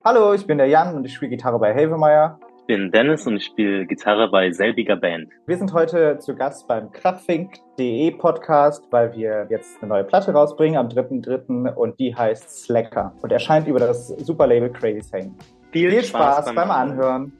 Hallo, ich bin der Jan und ich spiele Gitarre bei Havemeyer. Ich bin Dennis und ich spiele Gitarre bei selbiger Band. Wir sind heute zu Gast beim Clubfink.de Podcast, weil wir jetzt eine neue Platte rausbringen am 3.3. und die heißt Slacker und erscheint über das Superlabel Crazy Sane. Viel Spaß beim Anhören.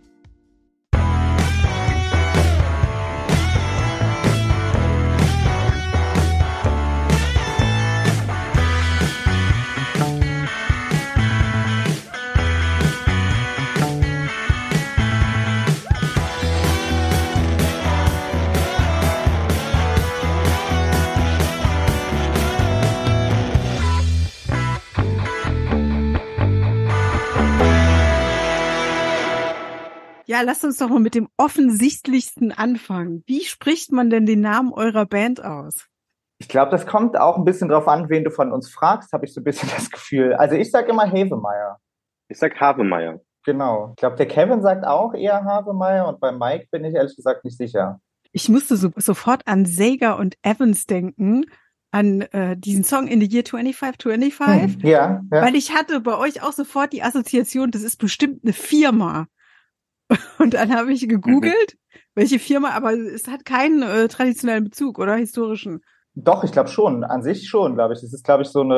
Ja, lasst uns doch mal mit dem Offensichtlichsten anfangen. Wie spricht man denn den Namen eurer Band aus? Ich glaube, das kommt auch ein bisschen drauf an, wen du von uns fragst, habe ich so ein bisschen das Gefühl. Also ich sage immer Havemeyer. Ich sag Havemeyer. Genau. Ich glaube, der Kevin sagt auch eher Havemeyer und bei Mike bin ich ehrlich gesagt nicht sicher. Ich musste sofort an Sega und Evans denken, an diesen Song In the Year 2525. Ja. Weil ich hatte bei euch auch sofort die Assoziation, das ist bestimmt eine Firma. Und dann habe ich gegoogelt, welche Firma, aber es hat keinen traditionellen Bezug, oder? Historischen. Doch, ich glaube schon. An sich schon, glaube ich. Es ist, glaube ich, so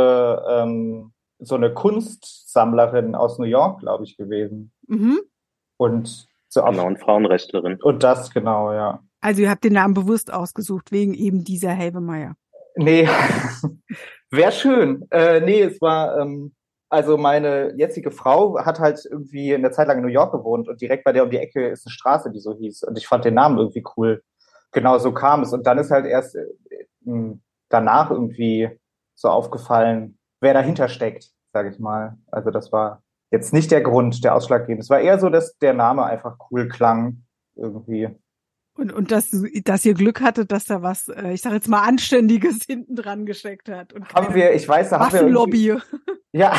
eine Kunstsammlerin aus New York, glaube ich, gewesen. Mhm. Und so Genau, und Frauenrechtlerin. Und das, genau, ja. Also ihr habt den Namen bewusst ausgesucht, wegen eben dieser Havemeyer. Nee, wäre schön. Nee, es war, also meine jetzige Frau hat halt irgendwie eine Zeit lang in New York gewohnt und direkt bei der um die Ecke ist eine Straße, die so hieß. Und ich fand den Namen irgendwie cool. Genau, so kam es. Und dann ist halt erst danach irgendwie so aufgefallen, wer dahinter steckt, sage ich mal. Also das war jetzt nicht der Grund, der ausschlaggebend. Es war eher so, dass der Name einfach cool klang irgendwie. Und dass ihr Glück hattet, dass da was, ich sag jetzt mal, Anständiges hinten dran gesteckt hat. Und haben wir, ich weiß, da haben wir Waffenlobby. Ja.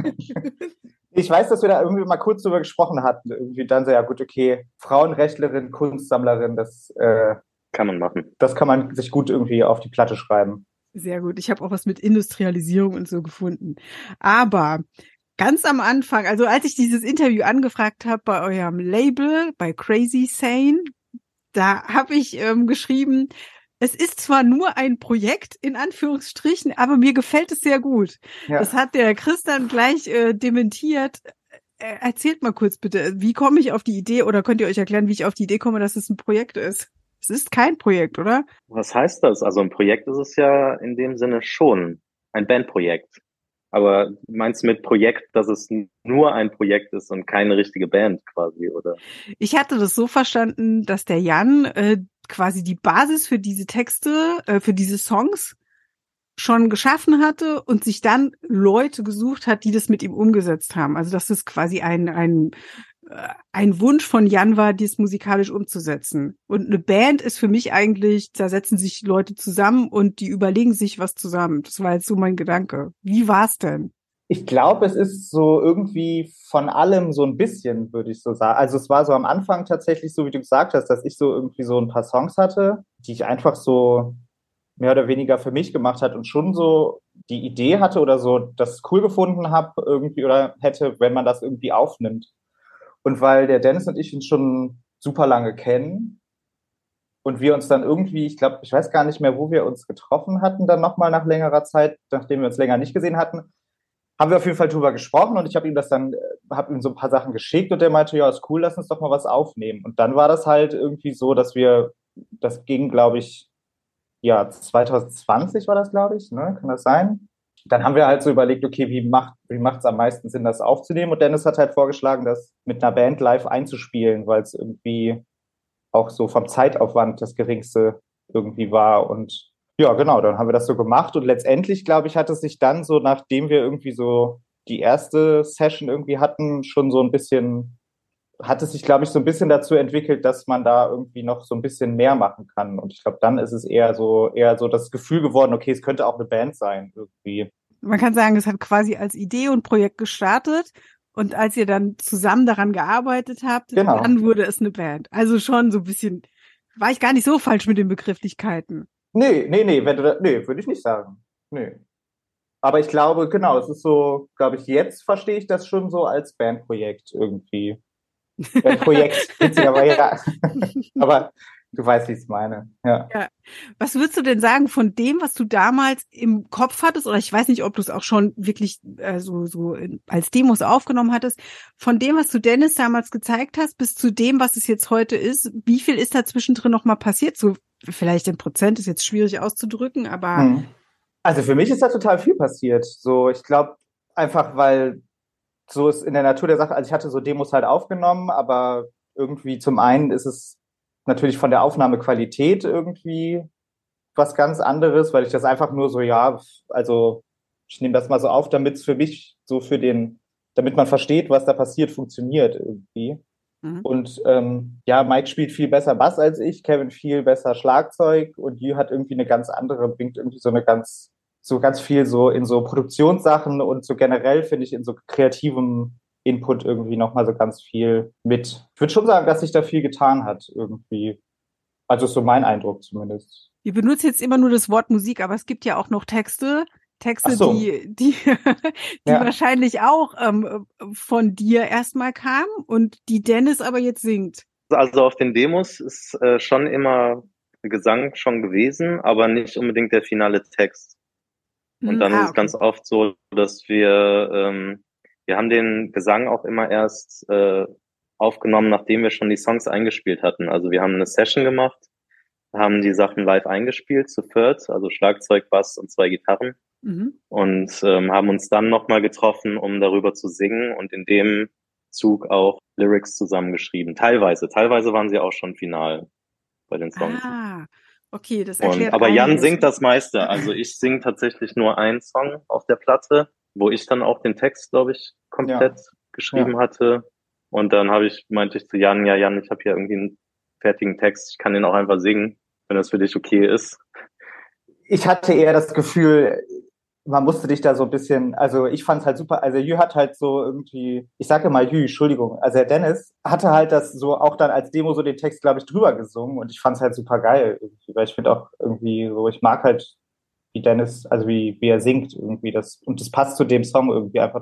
Ich weiß, dass wir da irgendwie mal kurz drüber gesprochen hatten. Irgendwie dann so, ja gut, okay, Frauenrechtlerin, Kunstsammlerin, das kann man machen. Das kann man sich gut irgendwie auf die Platte schreiben. Sehr gut. Ich habe auch was mit Industrialisierung und so gefunden. Aber ganz am Anfang, also als ich dieses Interview angefragt habe bei eurem Label, bei Crazy Sane, da habe ich geschrieben, es ist zwar nur ein Projekt, in Anführungsstrichen, aber mir gefällt es sehr gut. Ja. Das hat der Chris dann gleich dementiert. Erzählt mal kurz bitte, wie komme ich auf die Idee oder könnt ihr euch erklären, wie ich auf die Idee komme, dass es ein Projekt ist? Es ist kein Projekt, oder? Was heißt das? Also ein Projekt ist es ja in dem Sinne schon, ein Bandprojekt. Aber du meinst mit Projekt, dass es nur ein Projekt ist und keine richtige Band quasi, oder? Ich hatte das so verstanden, dass der Jan quasi die Basis für diese Texte, für diese Songs schon geschaffen hatte und sich dann Leute gesucht hat, die das mit ihm umgesetzt haben. Also dass es quasi ein Wunsch von Jan war, dies musikalisch umzusetzen. Und eine Band ist für mich eigentlich, da setzen sich Leute zusammen und die überlegen sich was zusammen. Das war jetzt so mein Gedanke. Wie war's denn? Ich glaube, es ist so irgendwie von allem so ein bisschen, würde ich so sagen. Also es war so am Anfang tatsächlich so, wie du gesagt hast, dass ich so irgendwie so ein paar Songs hatte, die ich einfach so mehr oder weniger für mich gemacht hat und schon so die Idee hatte oder so das cool gefunden habe irgendwie oder hätte, wenn man das irgendwie aufnimmt. Und weil der Dennis und ich uns schon super lange kennen und wir uns dann irgendwie, ich glaube, ich weiß gar nicht mehr, wo wir uns getroffen hatten, dann nochmal nach längerer Zeit, nachdem wir uns länger nicht gesehen hatten, haben wir auf jeden Fall drüber gesprochen und ich habe ihm so ein paar Sachen geschickt und der meinte, ja, ist cool, lass uns doch mal was aufnehmen. Und dann war das halt irgendwie so, das ging, glaube ich, ja, 2020 war das, glaube ich, ne? Kann das sein? Dann haben wir halt so überlegt, okay, wie macht's am meisten Sinn, das aufzunehmen? Und Dennis hat halt vorgeschlagen, das mit einer Band live einzuspielen, weil es irgendwie auch so vom Zeitaufwand das geringste irgendwie war. Und ja, genau, dann haben wir das so gemacht. Und letztendlich, glaube ich, hat es sich dann so, nachdem wir irgendwie so die erste Session irgendwie hatten, schon so ein bisschen, hat es sich, glaube ich, so ein bisschen dazu entwickelt, dass man da irgendwie noch so ein bisschen mehr machen kann. Und ich glaube, dann ist es eher so das Gefühl geworden, okay, es könnte auch eine Band sein, irgendwie. Man kann sagen, es hat quasi als Idee und Projekt gestartet. Und als ihr dann zusammen daran gearbeitet habt, genau, dann wurde es eine Band. Also schon so ein bisschen, war ich gar nicht so falsch mit den Begrifflichkeiten. Nee, würde ich nicht sagen. Nee. Aber ich glaube, genau, es ist so, glaube ich, jetzt verstehe ich das schon so als Bandprojekt irgendwie. Bandprojekt, witzig, aber ja. Aber du weißt, wie ich es meine. Ja. Ja. Was würdest du denn sagen von dem, was du damals im Kopf hattest, oder ich weiß nicht, ob du es auch schon wirklich als Demos aufgenommen hattest, von dem, was du Dennis damals gezeigt hast, bis zu dem, was es jetzt heute ist, wie viel ist da zwischendrin noch mal passiert? So vielleicht in Prozent ist jetzt schwierig auszudrücken, aber Also für mich ist da total viel passiert. So, ich glaube einfach, weil so ist in der Natur der Sache, also ich hatte so Demos halt aufgenommen, aber irgendwie zum einen ist es natürlich von der Aufnahmequalität irgendwie was ganz anderes, weil ich das einfach nur so, ja, also ich nehme das mal so auf, damit es für mich so damit man versteht, was da passiert, funktioniert irgendwie. Und ja, Mike spielt viel besser Bass als ich, Kevin viel besser Schlagzeug und Jü hat irgendwie eine ganz andere, bringt irgendwie so ganz viel so in so Produktionssachen und so generell finde ich in so kreativem Input irgendwie nochmal so ganz viel mit. Ich würde schon sagen, dass sich da viel getan hat irgendwie. Also ist so mein Eindruck zumindest. wir benutzen jetzt immer nur das Wort Musik, aber es gibt ja auch noch Ach so. die Ja. wahrscheinlich auch von dir erstmal kamen und die Dennis aber jetzt singt. Also auf den Demos ist schon immer Gesang schon gewesen, aber nicht unbedingt der finale Text. Und dann ist es ganz oft so, dass wir haben den Gesang auch immer erst aufgenommen, nachdem wir schon die Songs eingespielt hatten. Also wir haben eine Session gemacht, haben die Sachen live eingespielt zu viert, also Schlagzeug, Bass und 2 Gitarren. Und haben uns dann nochmal getroffen, um darüber zu singen und in dem Zug auch Lyrics zusammengeschrieben. Teilweise waren sie auch schon final bei den Songs. Ah, okay, das erklärt aber Jan einiges. singt das meiste. Also ich singe tatsächlich nur einen Song auf der Platte, wo ich dann auch den Text, glaube ich, komplett geschrieben hatte. Und dann meinte ich zu Jan, ja Jan, ich habe hier irgendwie einen fertigen Text, ich kann den auch einfach singen, wenn das für dich okay ist. Ich hatte eher das Gefühl, man musste dich da so ein bisschen, also ich fand es halt super, also Jü hat halt so irgendwie, ich sage mal Jü, Entschuldigung, also der Dennis hatte halt das so auch dann als Demo so den Text, glaube ich, drüber gesungen und ich fand es halt super geil irgendwie, weil ich finde auch irgendwie so, ich mag halt, wie Dennis, also wie er singt irgendwie und das passt zu dem Song irgendwie einfach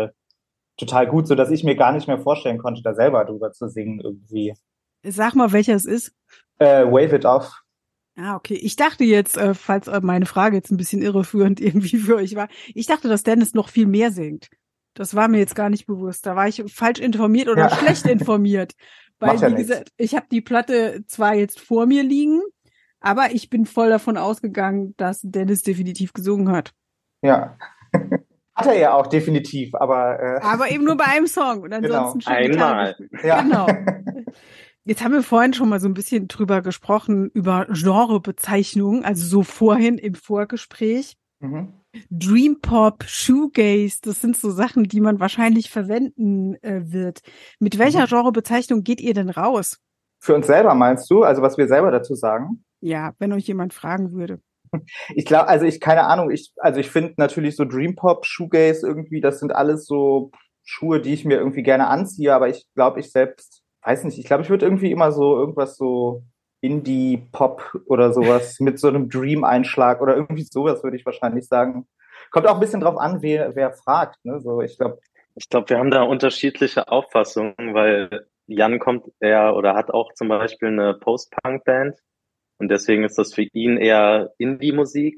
total gut, so dass ich mir gar nicht mehr vorstellen konnte, da selber drüber zu singen irgendwie. Sag mal, welcher es ist. Wave It Off. Ah, okay. Ich dachte jetzt, falls meine Frage jetzt ein bisschen irreführend irgendwie für euch war, ich dachte, dass Dennis noch viel mehr singt. Das war mir jetzt gar nicht bewusst. Da war ich falsch informiert oder schlecht informiert. Weil, wie gesagt, ich habe die Platte zwar jetzt vor mir liegen, aber ich bin voll davon ausgegangen, dass Dennis definitiv gesungen hat. Ja. Hat er ja auch definitiv, aber aber eben nur bei einem Song und ansonsten schon einmal. Ja. Genau. Jetzt haben wir vorhin schon mal so ein bisschen drüber gesprochen, über Genrebezeichnungen, also so vorhin im Vorgespräch. Dream Pop, Shoegaze, das sind so Sachen, die man wahrscheinlich verwenden wird. Mit welcher Genrebezeichnung geht ihr denn raus? Für uns selber meinst du? Also was wir selber dazu sagen? Ja, wenn euch jemand fragen würde. Ich glaube, also keine Ahnung, ich finde natürlich so Dream Pop, Shoegaze irgendwie, das sind alles so Schuhe, die ich mir irgendwie gerne anziehe, aber ich glaube, ich selbst weiß nicht, ich glaube, ich würde irgendwie immer so irgendwas so Indie-Pop oder sowas mit so einem Dream-Einschlag oder irgendwie sowas würde ich wahrscheinlich sagen. Kommt auch ein bisschen drauf an, wer fragt, ne? So, ich glaube, wir haben da unterschiedliche Auffassungen, weil Jan kommt oder hat auch zum Beispiel eine Post-Punk-Band und deswegen ist das für ihn eher Indie-Musik.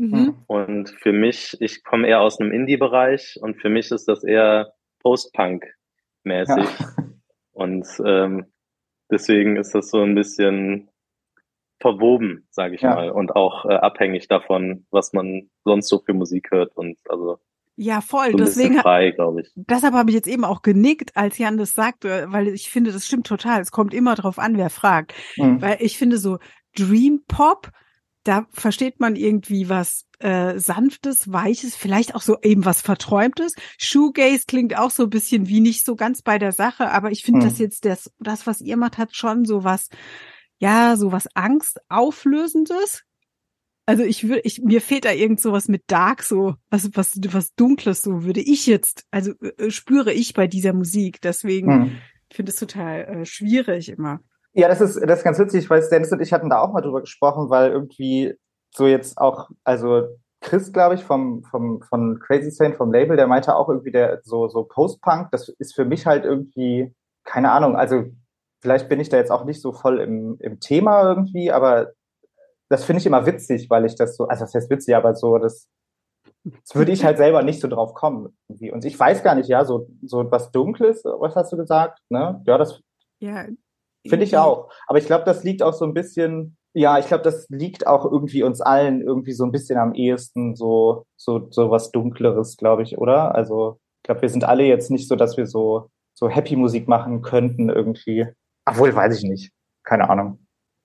Und für mich, ich komme eher aus einem Indie-Bereich und für mich ist das eher Post-Punk-mäßig. Ja. Und deswegen ist das so ein bisschen verwoben, sage ich mal, und auch abhängig davon, was man sonst so für Musik hört und also ja, voll. So deswegen frei, glaube ich. Deshalb habe ich jetzt eben auch genickt, als Jan das sagte, weil ich finde, das stimmt total. Es kommt immer drauf an, wer fragt. Weil ich finde so Dream Pop, da versteht man irgendwie was Sanftes, Weiches, vielleicht auch so eben was Verträumtes. Shoegaze klingt auch so ein bisschen wie nicht so ganz bei der Sache, aber ich finde das jetzt, das, was ihr macht, hat schon so was, ja, so was Angstauflösendes. Also mir fehlt da irgend sowas mit Dark, so was Dunkles, so würde ich jetzt, also spüre ich bei dieser Musik. Deswegen finde es total schwierig immer. Ja, das ist ganz witzig, weil Dennis und ich hatten da auch mal drüber gesprochen, weil irgendwie so jetzt auch, also Chris, glaube ich, von Crazy Sane, vom Label, der meinte auch irgendwie, der so Post-Punk, das ist für mich halt irgendwie, keine Ahnung, also vielleicht bin ich da jetzt auch nicht so voll im Thema irgendwie, aber das finde ich immer witzig, weil ich das so, also das heißt witzig, aber so, das würde ich halt selber nicht so drauf kommen. Irgendwie. Und ich weiß gar nicht, ja, so was Dunkles, was hast du gesagt, ne? Ja, das Ja, finde ich auch. Aber ich glaube, das liegt auch so ein bisschen, ja, ich glaube, das liegt auch irgendwie uns allen irgendwie so ein bisschen am ehesten so was Dunkleres, glaube ich, oder? Also, ich glaube, wir sind alle jetzt nicht so, dass wir so Happy Musik machen könnten irgendwie. Obwohl, weiß ich nicht. Keine Ahnung.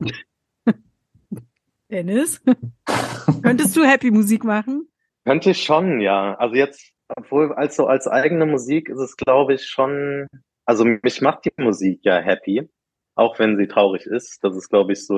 Dennis, könntest du Happy Musik machen? Könnte ich schon, ja. Also jetzt, obwohl als eigene Musik ist es, glaube ich, schon, also mich macht die Musik ja happy, auch wenn sie traurig ist. Das ist, glaube ich, so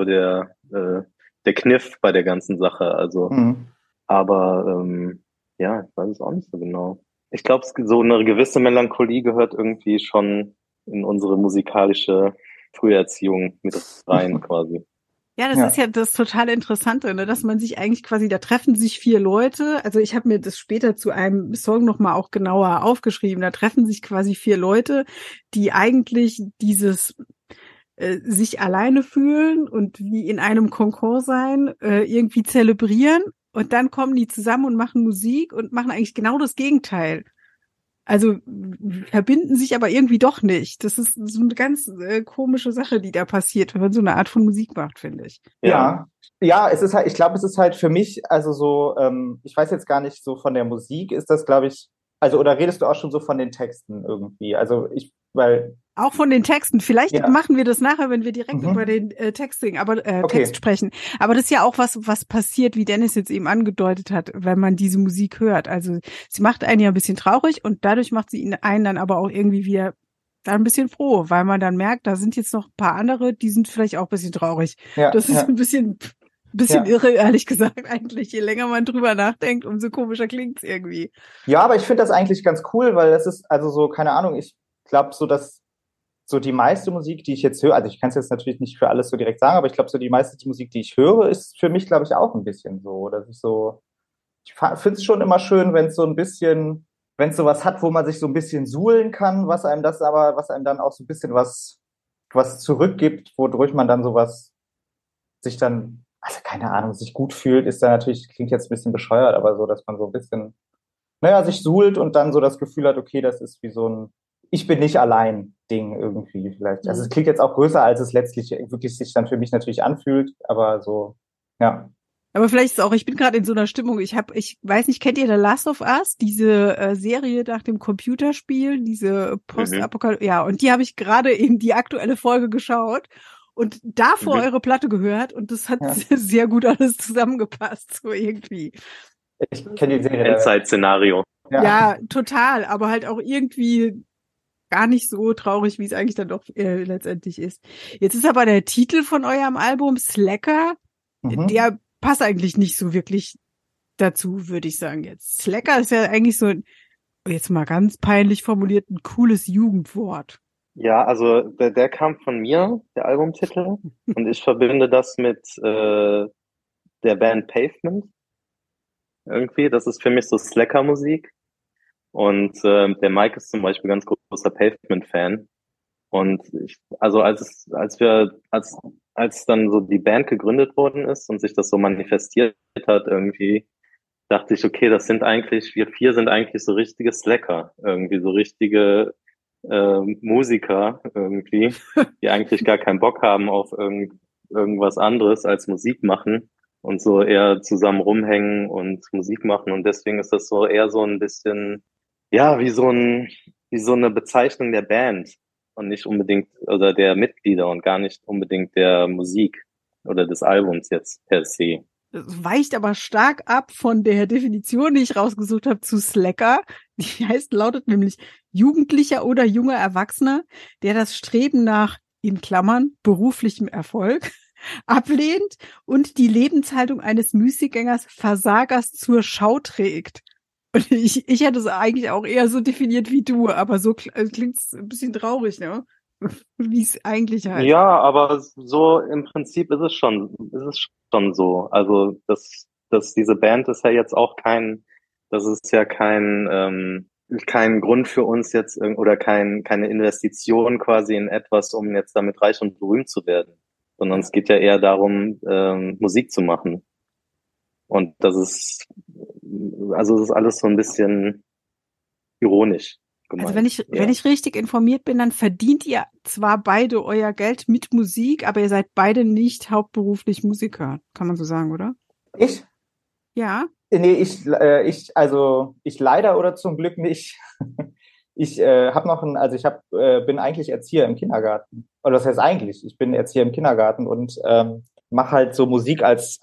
der Kniff bei der ganzen Sache. Also, Mhm. aber ja, ich weiß es auch nicht so genau. Ich glaube, so eine gewisse Melancholie gehört irgendwie schon in unsere musikalische Früherziehung mit rein, quasi. Ja, das ist Ja. ja das total Interessante, ne, dass man sich eigentlich quasi, da treffen sich 4 Leute. Also ich habe mir das später zu einem Song nochmal auch genauer aufgeschrieben. Da treffen sich quasi 4 Leute, die eigentlich dieses sich alleine fühlen und wie in einem Konkord sein, irgendwie zelebrieren. Und dann kommen die zusammen und machen Musik und machen eigentlich genau das Gegenteil. Also verbinden sich aber irgendwie doch nicht. Das ist so eine ganz komische Sache, die da passiert, wenn man so eine Art von Musik macht, finde ich. Ja, ja, es ist halt, ich glaube, es ist halt für mich, also so, ich weiß jetzt gar nicht, so von der Musik ist das, glaube ich, also, oder redest du auch schon so von den Texten irgendwie? Also weil, Auch von den Texten. Vielleicht ja, machen wir das nachher, wenn wir direkt über mhm. den Text Okay, sprechen. Aber das ist ja auch was passiert, wie Dennis jetzt eben angedeutet hat, wenn man diese Musik hört. Also sie macht einen ja ein bisschen traurig und dadurch macht sie einen dann aber auch irgendwie wieder dann ein bisschen froh, weil man dann merkt, da sind jetzt noch ein paar andere, die sind vielleicht auch ein bisschen traurig. ja, Das ist ja, ein bisschen ja. irre, ehrlich gesagt, eigentlich. Je länger man drüber nachdenkt, umso komischer klingt's irgendwie. Ja, aber ich finde das eigentlich ganz cool, weil das ist, also so, keine Ahnung, ich glaube so, dass so die meiste Musik, die ich jetzt höre, also ich kann es jetzt natürlich nicht für alles so direkt sagen, aber ich glaube so die meiste Musik, die ich höre, ist für mich, glaube ich, auch ein bisschen so, dass ich so, ich finde es schon immer schön, wenn es so ein bisschen, wenn es sowas hat, wo man sich so ein bisschen suhlen kann, was einem dann auch so ein bisschen was zurückgibt, wodurch man dann sowas sich dann, also keine Ahnung, sich gut fühlt, ist dann natürlich, klingt jetzt ein bisschen bescheuert, aber so, dass man so ein bisschen, naja, sich suhlt und dann so das Gefühl hat, okay, das ist wie so ein Ich bin nicht allein Ding irgendwie vielleicht. Also es klingt jetzt auch größer, als es letztlich wirklich sich dann für mich natürlich anfühlt, aber so, ja. Aber vielleicht ist auch, ich bin gerade in so einer Stimmung, ich weiß nicht, kennt ihr The Last of Us, diese Serie nach dem Computerspiel, diese Mhm. Postapokalypse, ja, und die habe ich gerade in die aktuelle Folge geschaut und davor Mhm. eure Platte gehört und das hat Ja. sehr gut alles zusammengepasst, so irgendwie. Ich kenne die Serie leider. Endzeit-Szenario. Ja. Ja, total, aber halt auch irgendwie gar nicht so traurig, wie es eigentlich dann doch letztendlich ist. Jetzt ist aber der Titel von eurem Album Slacker, Mhm. der passt eigentlich nicht so wirklich dazu, würde ich sagen jetzt. Slacker ist ja eigentlich so, jetzt mal ganz peinlich formuliert, ein cooles Jugendwort. Ja, also der kam von mir, der Albumtitel, und ich verbinde das mit der Band Pavement irgendwie. Das ist für mich so Slacker-Musik. Und der Mike ist zum Beispiel ganz großer Pavement-Fan. Und also als dann so die Band gegründet worden ist und sich das so manifestiert hat irgendwie, dachte ich, okay, wir 4 sind eigentlich so richtige Slacker, irgendwie so richtige Musiker irgendwie, die eigentlich gar keinen Bock haben auf irgendwas anderes als Musik machen und so eher zusammen rumhängen und Musik machen. Und deswegen ist das so eher so ein bisschen, ja, wie so eine Bezeichnung der Band und nicht unbedingt, oder der Mitglieder und gar nicht unbedingt der Musik oder des Albums jetzt per se. Das weicht aber stark ab von der Definition, die ich rausgesucht habe, zu Slacker. Die lautet nämlich Jugendlicher oder junger Erwachsener, der das Streben nach, in Klammern, beruflichem Erfolg ablehnt und die Lebenshaltung eines Müßiggängers, Versagers zur Schau trägt. Und ich hätte es eigentlich auch eher so definiert wie du, aber so klingt es ein bisschen traurig, ne? Wie es eigentlich heißt. Ja, aber so im Prinzip ist es schon so. Also diese Band ist ja jetzt auch das ist ja kein Grund für uns jetzt oder keine Investition quasi in etwas, um jetzt damit reich und berühmt zu werden, sondern es geht ja eher darum, Musik zu machen. Und es ist alles so ein bisschen ironisch gemeint. Also wenn ich richtig informiert bin, dann verdient ihr zwar beide euer Geld mit Musik, aber ihr seid beide nicht hauptberuflich Musiker, kann man so sagen, oder? Ich? Ja. Nee, ich leider oder zum Glück nicht. Ich bin eigentlich Erzieher im Kindergarten. Oder das heißt eigentlich, ich bin Erzieher im Kindergarten und mache halt so Musik als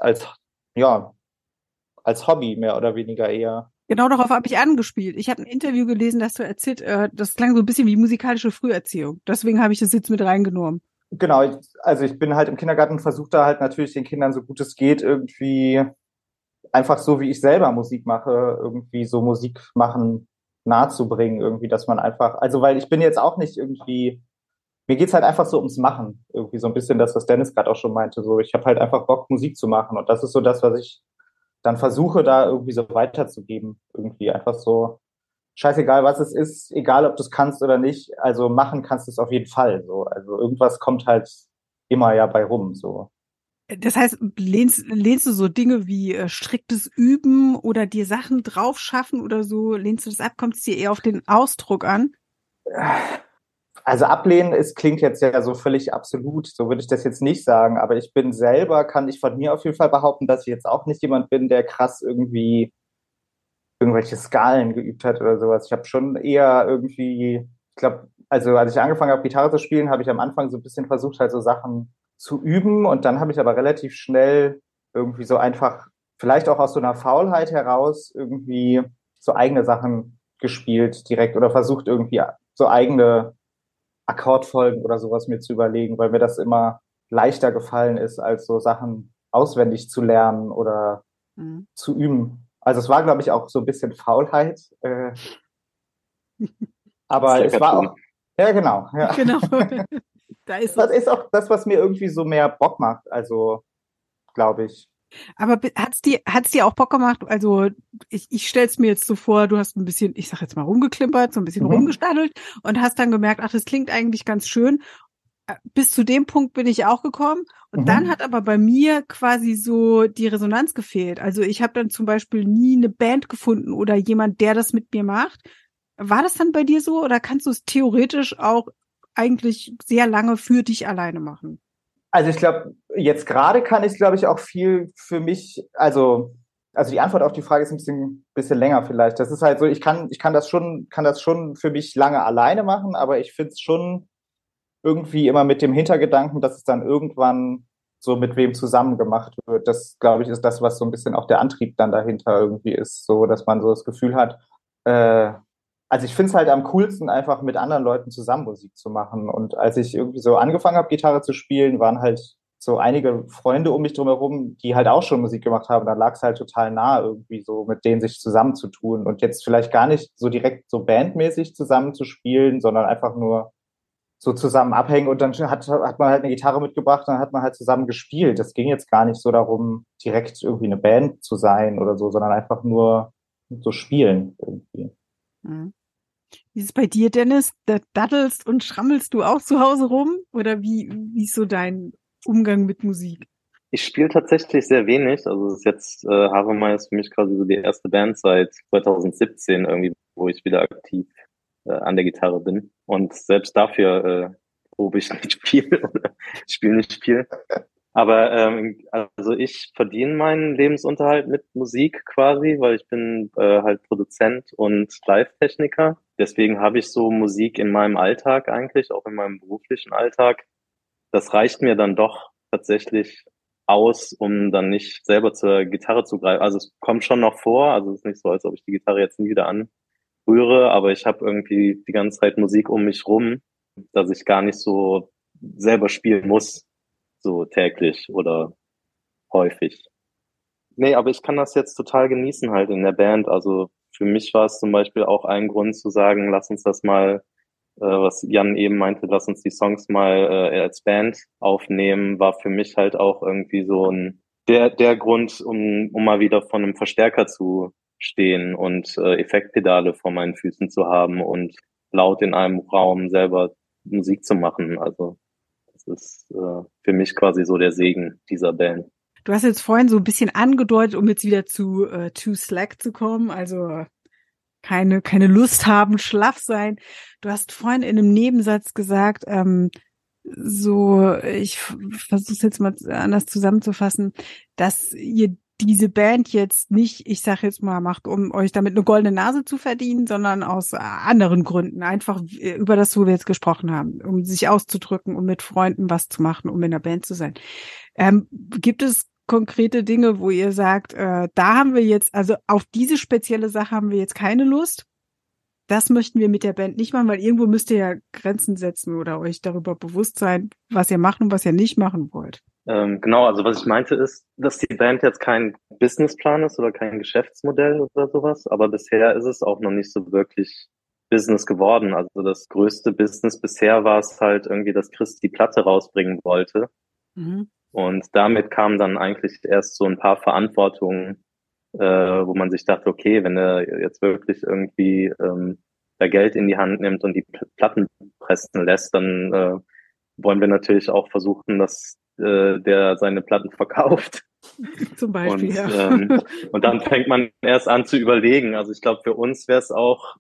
Hobby mehr oder weniger eher. Genau darauf habe ich angespielt. Ich habe ein Interview gelesen, dass du erzählt, das klang so ein bisschen wie musikalische Früherziehung. Deswegen habe ich das jetzt mit reingenommen. Genau, ich bin halt im Kindergarten und versuche da halt natürlich den Kindern so gut es geht irgendwie einfach so, wie ich selber Musik mache, irgendwie so Musik machen nahezubringen, irgendwie, dass man einfach, also weil ich bin jetzt auch nicht irgendwie, mir geht's halt einfach so ums Machen, irgendwie so ein bisschen das, was Dennis gerade auch schon meinte, so ich habe halt einfach Bock, Musik zu machen und das ist so das, was ich dann versuche, da irgendwie so weiterzugeben, irgendwie einfach so, scheißegal, was es ist, egal, ob du es kannst oder nicht, also machen kannst du es auf jeden Fall, so, also irgendwas kommt halt immer ja bei rum, so. Das heißt, lehnst du so Dinge wie striktes Üben oder dir Sachen drauf schaffen oder so, lehnst du das ab? Kommt es dir eher auf den Ausdruck an? Also ablehnen, es klingt jetzt ja so völlig absolut, so würde ich das jetzt nicht sagen, aber ich bin selber, kann ich von mir auf jeden Fall behaupten, dass ich jetzt auch nicht jemand bin, der krass irgendwie irgendwelche Skalen geübt hat oder sowas. Ich habe schon eher irgendwie, ich glaube, also als ich angefangen habe, Gitarre zu spielen, habe ich am Anfang so ein bisschen versucht, halt so Sachen zu üben und dann habe ich aber relativ schnell irgendwie so einfach, vielleicht auch aus so einer Faulheit heraus, irgendwie so eigene Sachen gespielt direkt oder versucht irgendwie so eigene Akkordfolgen oder sowas mir zu überlegen, weil mir das immer leichter gefallen ist, als so Sachen auswendig zu lernen oder zu üben. Also es war, glaube ich, auch so ein bisschen Faulheit, aber es war auch, ja genau, ja. Genau. Da ist Das ist auch das, was mir irgendwie so mehr Bock macht, also glaube ich. Aber hat's dir auch Bock gemacht? Also ich stell's mir jetzt so vor, du hast ein bisschen, ich sag jetzt mal rumgeklimpert, so ein bisschen rumgestadelt und hast dann gemerkt, ach, das klingt eigentlich ganz schön. Bis zu dem Punkt bin ich auch gekommen und dann hat aber bei mir quasi so die Resonanz gefehlt. Also ich habe dann zum Beispiel nie eine Band gefunden oder jemand, der das mit mir macht. War das dann bei dir so oder kannst du es theoretisch auch eigentlich sehr lange für dich alleine machen? Also ich glaube, jetzt gerade kann ich, glaube ich, auch viel für mich, also die Antwort auf die Frage ist ein bisschen länger vielleicht. Das ist halt so, ich kann das schon für mich lange alleine machen, aber ich finde es schon irgendwie immer mit dem Hintergedanken, dass es dann irgendwann so mit wem zusammen gemacht wird. Das, glaube ich, ist das, was so ein bisschen auch der Antrieb dann dahinter irgendwie ist, so dass man so das Gefühl hat, also ich finde es halt am coolsten, einfach mit anderen Leuten zusammen Musik zu machen. Und als ich irgendwie so angefangen habe, Gitarre zu spielen, waren halt so einige Freunde um mich drumherum, die halt auch schon Musik gemacht haben. Da lag es halt total nah, irgendwie so mit denen sich zusammenzutun. Und jetzt vielleicht gar nicht so direkt so bandmäßig zusammenzuspielen, sondern einfach nur so zusammen abhängen und dann hat man halt eine Gitarre mitgebracht, dann hat man halt zusammen gespielt. Das ging jetzt gar nicht so darum, direkt irgendwie eine Band zu sein oder so, sondern einfach nur so spielen irgendwie. Mhm. Wie ist es bei dir, Dennis? Da daddelst und schrammelst du auch zu Hause rum? Oder wie ist so dein Umgang mit Musik? Ich spiele tatsächlich sehr wenig. Also es ist jetzt Havemal ist für mich quasi so die erste Band seit 2017 irgendwie, wo ich wieder aktiv an der Gitarre bin. Und selbst dafür probe ich nicht viel oder spiele nicht viel. Aber also ich verdiene meinen Lebensunterhalt mit Musik quasi, weil ich bin halt Produzent und Live-Techniker. Deswegen habe ich so Musik in meinem Alltag eigentlich, auch in meinem beruflichen Alltag. Das reicht mir dann doch tatsächlich aus, um dann nicht selber zur Gitarre zu greifen. Also es kommt schon noch vor, also es ist nicht so, als ob ich die Gitarre jetzt nie wieder anrühre, aber ich habe irgendwie die ganze Zeit Musik um mich rum, dass ich gar nicht so selber spielen muss, so täglich oder häufig. Nee, aber ich kann das jetzt total genießen halt in der Band. Also für mich war es zum Beispiel auch ein Grund zu sagen, lass uns das mal, was Jan eben meinte, lass uns die Songs mal als Band aufnehmen, war für mich halt auch irgendwie so ein der Grund, um mal wieder vor einem Verstärker zu stehen und Effektpedale vor meinen Füßen zu haben und laut in einem Raum selber Musik zu machen. Also das ist für mich quasi so der Segen dieser Band. Du hast jetzt vorhin so ein bisschen angedeutet, um jetzt wieder zu Too Slack zu kommen, also keine Lust haben, schlaff sein. Du hast vorhin in einem Nebensatz gesagt, ich versuche es jetzt mal anders zusammenzufassen, dass ihr diese Band jetzt nicht, ich sag jetzt mal, macht, um euch damit eine goldene Nase zu verdienen, sondern aus anderen Gründen. Einfach über das, wo wir jetzt gesprochen haben, um sich auszudrücken, um mit Freunden was zu machen, um in der Band zu sein. Gibt es konkrete Dinge, wo ihr sagt, da haben wir jetzt, also auf diese spezielle Sache haben wir jetzt keine Lust? Das möchten wir mit der Band nicht machen, weil irgendwo müsst ihr ja Grenzen setzen oder euch darüber bewusst sein, was ihr machen und was ihr nicht machen wollt. Genau, also was ich meinte ist, dass die Band jetzt kein Businessplan ist oder kein Geschäftsmodell oder sowas, aber bisher ist es auch noch nicht so wirklich Business geworden. Also das größte Business bisher war es halt irgendwie, dass Chris die Platte rausbringen wollte. Mhm. Und damit kamen dann eigentlich erst so ein paar Verantwortungen, wo man sich dachte, okay, wenn er jetzt wirklich irgendwie da Geld in die Hand nimmt und die Platten pressen lässt, dann wollen wir natürlich auch versuchen, dass der seine Platten verkauft. Zum Beispiel, und, ja. Und dann fängt man erst an zu überlegen. Also ich glaube, für uns wäre es auch,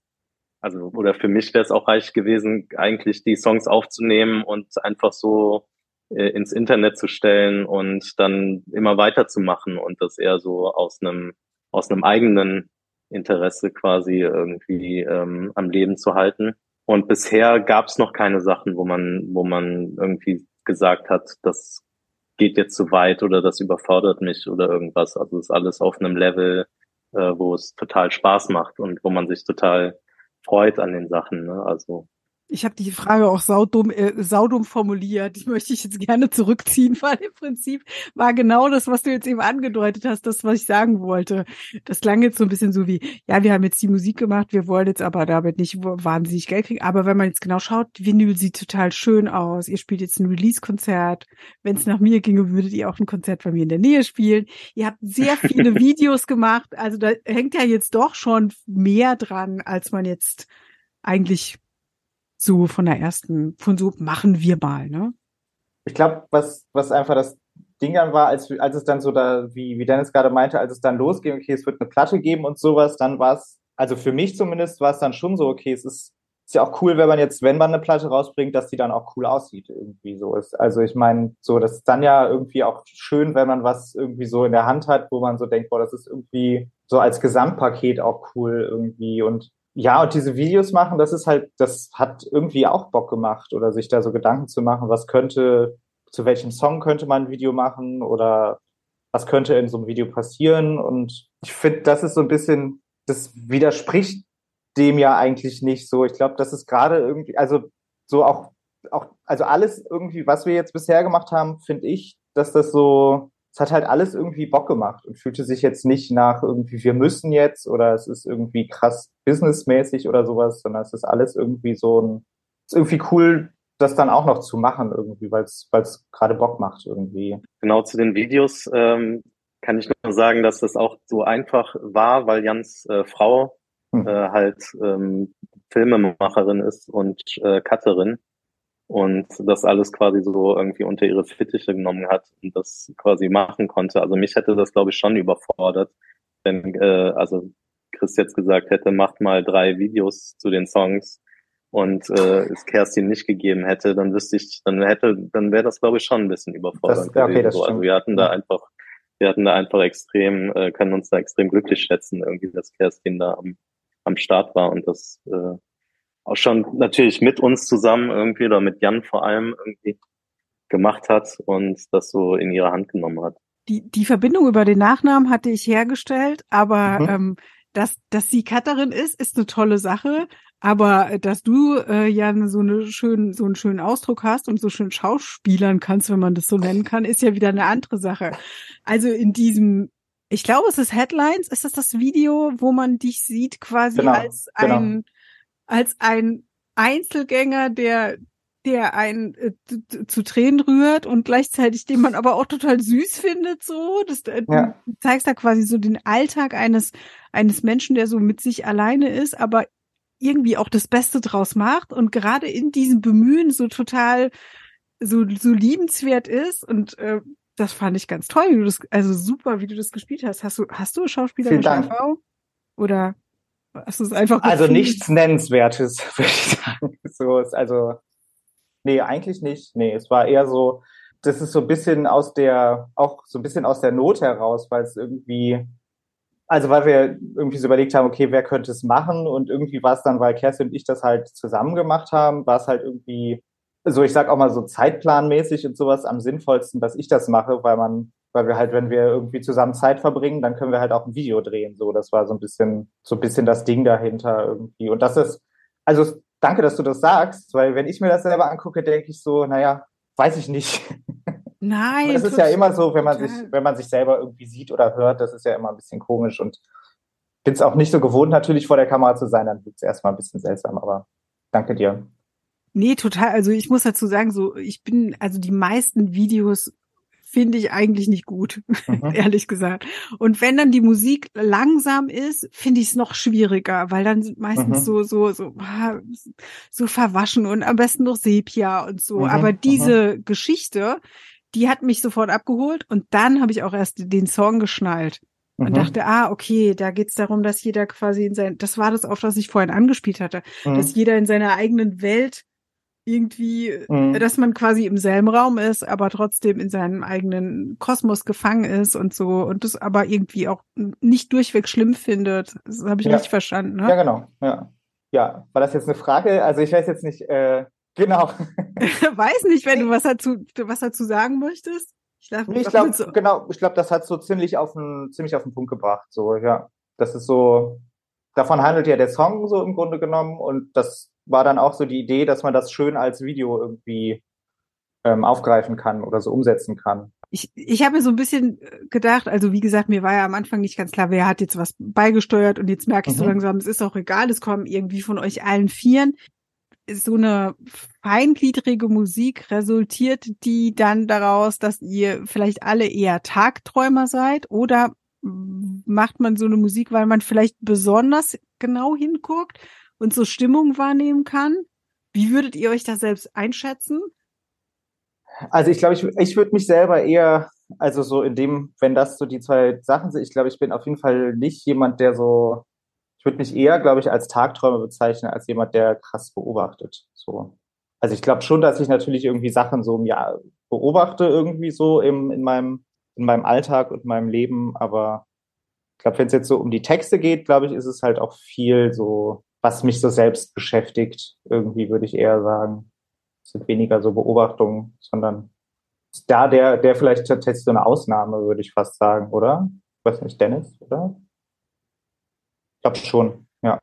oder für mich wäre es auch reich gewesen, eigentlich die Songs aufzunehmen und einfach so ins Internet zu stellen und dann immer weiterzumachen und das eher so aus einem eigenen Interesse quasi irgendwie am Leben zu halten. Und bisher gab es noch keine Sachen, wo man irgendwie gesagt hat, das geht jetzt zu weit oder das überfordert mich oder irgendwas. Also es ist alles auf einem Level, wo es total Spaß macht und wo man sich total freut an den Sachen. Ne? Also ich habe die Frage auch saudumm formuliert. Die möchte ich jetzt gerne zurückziehen, weil im Prinzip war genau das, was du jetzt eben angedeutet hast, das, was ich sagen wollte. Das klang jetzt so ein bisschen so wie, ja, wir haben jetzt die Musik gemacht, wir wollen jetzt aber damit nicht wahnsinnig Geld kriegen. Aber wenn man jetzt genau schaut, Vinyl sieht total schön aus. Ihr spielt jetzt ein Release-Konzert. Wenn es nach mir ginge, würdet ihr auch ein Konzert bei mir in der Nähe spielen. Ihr habt sehr viele Videos gemacht. Also da hängt ja jetzt doch schon mehr dran, als man jetzt eigentlich so von so machen wir mal, ne? Ich glaube, was einfach das Ding dann war, als es dann so da, wie Dennis gerade meinte, als es dann losging, okay, es wird eine Platte geben und sowas, dann war es, also für mich zumindest war es dann schon so, okay, es ist ja auch cool, wenn man eine Platte rausbringt, dass die dann auch cool aussieht, irgendwie so ist. Also ich meine, so, das ist dann ja irgendwie auch schön, wenn man was irgendwie so in der Hand hat, wo man so denkt, boah, das ist irgendwie so als Gesamtpaket auch cool irgendwie und ja, und diese Videos machen, das hat irgendwie auch Bock gemacht oder sich da so Gedanken zu machen, zu welchem Song könnte man ein Video machen oder was könnte in so einem Video passieren. Und ich finde, das ist so ein bisschen, das widerspricht dem ja eigentlich nicht so. Ich glaube, das ist gerade irgendwie, also so also alles irgendwie, was wir jetzt bisher gemacht haben, finde ich, dass es hat halt alles irgendwie Bock gemacht und fühlte sich jetzt nicht nach irgendwie, wir müssen jetzt oder es ist irgendwie krass businessmäßig oder sowas, sondern es ist alles irgendwie ist irgendwie cool, das dann auch noch zu machen irgendwie, weil es gerade Bock macht irgendwie. Genau, zu den Videos kann ich nur sagen, dass das auch so einfach war, weil Jans Frau halt Filmemacherin ist und Cutterin. Und das alles quasi so irgendwie unter ihre Fittiche genommen hat und das quasi machen konnte. Also mich hätte das, glaube ich, schon überfordert, wenn also Chris jetzt gesagt hätte, macht mal 3 Videos zu den Songs und es Kerstin nicht gegeben hätte, dann wäre das, glaube ich, schon ein bisschen überfordernd gewesen. Das also wir hatten da einfach extrem, können uns da extrem glücklich schätzen, irgendwie, dass Kerstin da am Start war und das auch schon natürlich mit uns zusammen irgendwie oder mit Jan vor allem irgendwie gemacht hat und das so in ihre Hand genommen hat. Die Verbindung über den Nachnamen hatte ich hergestellt, aber dass sie Cutterin ist eine tolle Sache. Aber dass du ja so einen schönen Ausdruck hast und so schön schauspielern kannst, wenn man das so nennen kann, ist ja wieder eine andere Sache. Also in diesem, ich glaube, es ist Headlines, ist das Video, wo man dich sieht quasi als ein Einzelgänger, der der einen zu Tränen rührt und gleichzeitig den man aber auch total süß findet, so. Du zeigst da quasi so den Alltag eines Menschen, der so mit sich alleine ist, aber irgendwie auch das Beste draus macht und gerade in diesem Bemühen so total so liebenswert ist und das fand ich ganz toll, also super, wie du das gespielt hast. Hast du schauspielerische Erfahrung? Oder hast du es einfach gefühlt? Also nichts Nennenswertes, würde ich sagen. Nee, eigentlich nicht. Nee, es war eher so, das ist so ein bisschen aus der Not heraus, weil es irgendwie, also weil wir irgendwie so überlegt haben, okay, wer könnte es machen? Und irgendwie war es dann, weil Kerstin und ich das halt zusammen gemacht haben, war es halt irgendwie, so ich sag auch mal so zeitplanmäßig und sowas am sinnvollsten, dass ich das mache, weil wir halt, wenn wir irgendwie zusammen Zeit verbringen, dann können wir halt auch ein Video drehen. So, das war so ein bisschen das Ding dahinter irgendwie. Und das ist, also danke, dass du das sagst, weil wenn ich mir das selber angucke, denke ich so, naja, weiß ich nicht. Nein. Aber das ist ja immer so, wenn man sich selber irgendwie sieht oder hört, das ist ja immer ein bisschen komisch und bin es auch nicht so gewohnt, natürlich vor der Kamera zu sein, dann wird es erstmal ein bisschen seltsam, aber danke dir. Nee, total. Also ich muss dazu sagen, also die meisten Videos finde ich eigentlich nicht gut, ehrlich gesagt. Und wenn dann die Musik langsam ist, finde ich es noch schwieriger, weil dann sind meistens so verwaschen und am besten noch Sepia und so. Aber diese Geschichte, die hat mich sofort abgeholt und dann habe ich auch erst den Song geschnallt und dachte, okay, da geht's darum, dass jeder quasi das war das, auf das ich vorhin angespielt hatte, dass jeder in seiner eigenen Welt irgendwie, dass man quasi im selben Raum ist, aber trotzdem in seinem eigenen Kosmos gefangen ist und so und das aber irgendwie auch nicht durchweg schlimm findet. Das habe ich richtig verstanden, ne? Ja, genau. Ja, war das jetzt eine Frage? Also ich weiß jetzt nicht, genau. Weiß nicht, wenn du was dazu sagen möchtest. Ich glaube, das hat so ziemlich auf den Punkt gebracht. So, ja. Das ist so, davon handelt ja der Song so im Grunde genommen und das war dann auch so die Idee, dass man das schön als Video irgendwie aufgreifen kann oder so umsetzen kann. Ich habe mir so ein bisschen gedacht, also wie gesagt, mir war ja am Anfang nicht ganz klar, wer hat jetzt was beigesteuert und jetzt merke ich so langsam, es ist auch egal, es kommen irgendwie von euch allen vieren. So eine feingliedrige Musik resultiert die dann daraus, dass ihr vielleicht alle eher Tagträumer seid oder macht man so eine Musik, weil man vielleicht besonders genau hinguckt und so Stimmung wahrnehmen kann? Wie würdet ihr euch da selbst einschätzen? Also ich glaube, ich würde mich selber eher, also so wenn das so die zwei Sachen sind, ich glaube, ich bin auf jeden Fall nicht jemand, ich würde mich eher, glaube ich, als Tagträumer bezeichnen, als jemand, der krass beobachtet. So. Also ich glaube schon, dass ich natürlich irgendwie Sachen so beobachte irgendwie so in meinem Alltag und meinem Leben, aber ich glaube, wenn es jetzt so um die Texte geht, glaube ich, ist es halt auch viel so, was mich so selbst beschäftigt, irgendwie würde ich eher sagen. Es sind weniger so Beobachtungen, sondern da der vielleicht tatsächlich so eine Ausnahme, würde ich fast sagen, oder? Ich weiß nicht, Dennis, oder? Ich glaube schon, ja.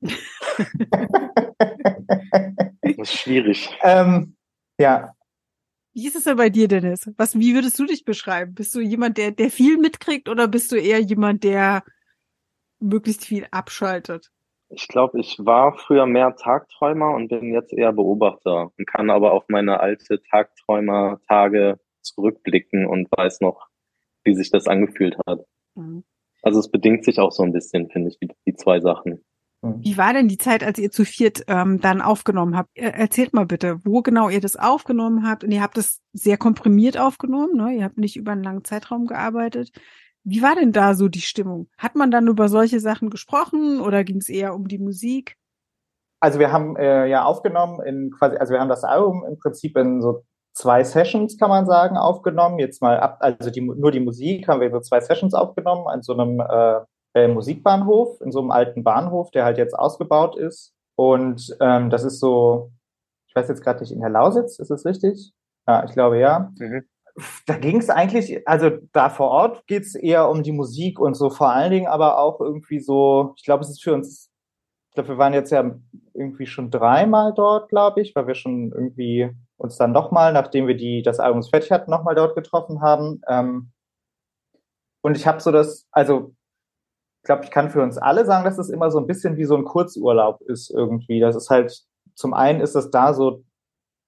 Das ist schwierig. Ja. Wie ist es denn bei dir, Dennis? Wie würdest du dich beschreiben? Bist du jemand, der viel mitkriegt oder bist du eher jemand, der möglichst viel abschaltet? Ich glaube, ich war früher mehr Tagträumer und bin jetzt eher Beobachter und kann aber auf meine alte Tagträumer-Tage zurückblicken und weiß noch, wie sich das angefühlt hat. Also es bedingt sich auch so ein bisschen, finde ich, die zwei Sachen. Wie war denn die Zeit, als ihr zu viert dann aufgenommen habt? Erzählt mal bitte, wo genau ihr das aufgenommen habt. Und ihr habt das sehr komprimiert aufgenommen, ne? Ihr habt nicht über einen langen Zeitraum gearbeitet. Wie war denn da so die Stimmung? Hat man dann über solche Sachen gesprochen oder ging es eher um die Musik? Also wir haben aufgenommen wir haben das Album im Prinzip in so 2 Sessions, kann man sagen, aufgenommen. Jetzt mal nur die Musik haben wir in so 2 Sessions aufgenommen an so einem Musikbahnhof, in so einem alten Bahnhof, der halt jetzt ausgebaut ist. Und das ist so, ich weiß jetzt gerade nicht, in der Lausitz, ist es richtig? Ja, ich glaube ja. Da ging es eigentlich, also da vor Ort geht es eher um die Musik und so vor allen Dingen aber auch irgendwie so, ich glaube, wir waren jetzt ja irgendwie schon 3-mal dort, glaube ich, weil wir schon irgendwie uns dann nochmal, nachdem wir das Album fertig hatten, nochmal dort getroffen haben. Und ich habe ich glaube, ich kann für uns alle sagen, dass es immer so ein bisschen wie so ein Kurzurlaub ist irgendwie. Das ist halt, zum einen ist es da so,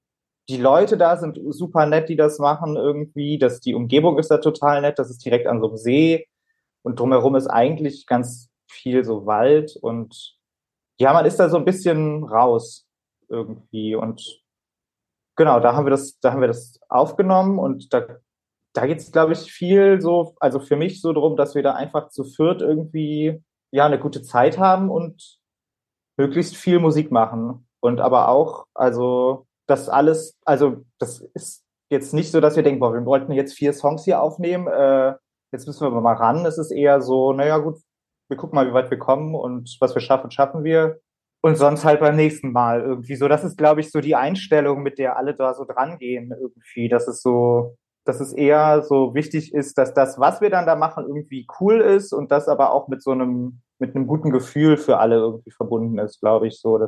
die Leute da sind super nett, die das machen irgendwie. Die Umgebung ist da total nett. Das ist direkt an so einem See. Und drumherum ist eigentlich ganz viel so Wald. Und ja, man ist da so ein bisschen raus irgendwie. Und genau, da haben wir das aufgenommen. Und da geht es, glaube ich, viel so, also für mich so darum, dass wir da einfach zu viert irgendwie ja eine gute Zeit haben und möglichst viel Musik machen. Und aber auch, also das alles, also das ist jetzt nicht so, dass wir denken, boah, wir wollten jetzt 4 Songs hier aufnehmen, jetzt müssen wir mal ran. Es ist eher so, naja gut, wir gucken mal, wie weit wir kommen und was wir schaffen, schaffen wir. Und sonst halt beim nächsten Mal irgendwie so. Das ist, glaube ich, so die Einstellung, mit der alle da so dran gehen irgendwie. Dass es eher so wichtig ist, dass das, was wir dann da machen, irgendwie cool ist und das aber auch mit einem guten Gefühl für alle irgendwie verbunden ist, glaube ich, so,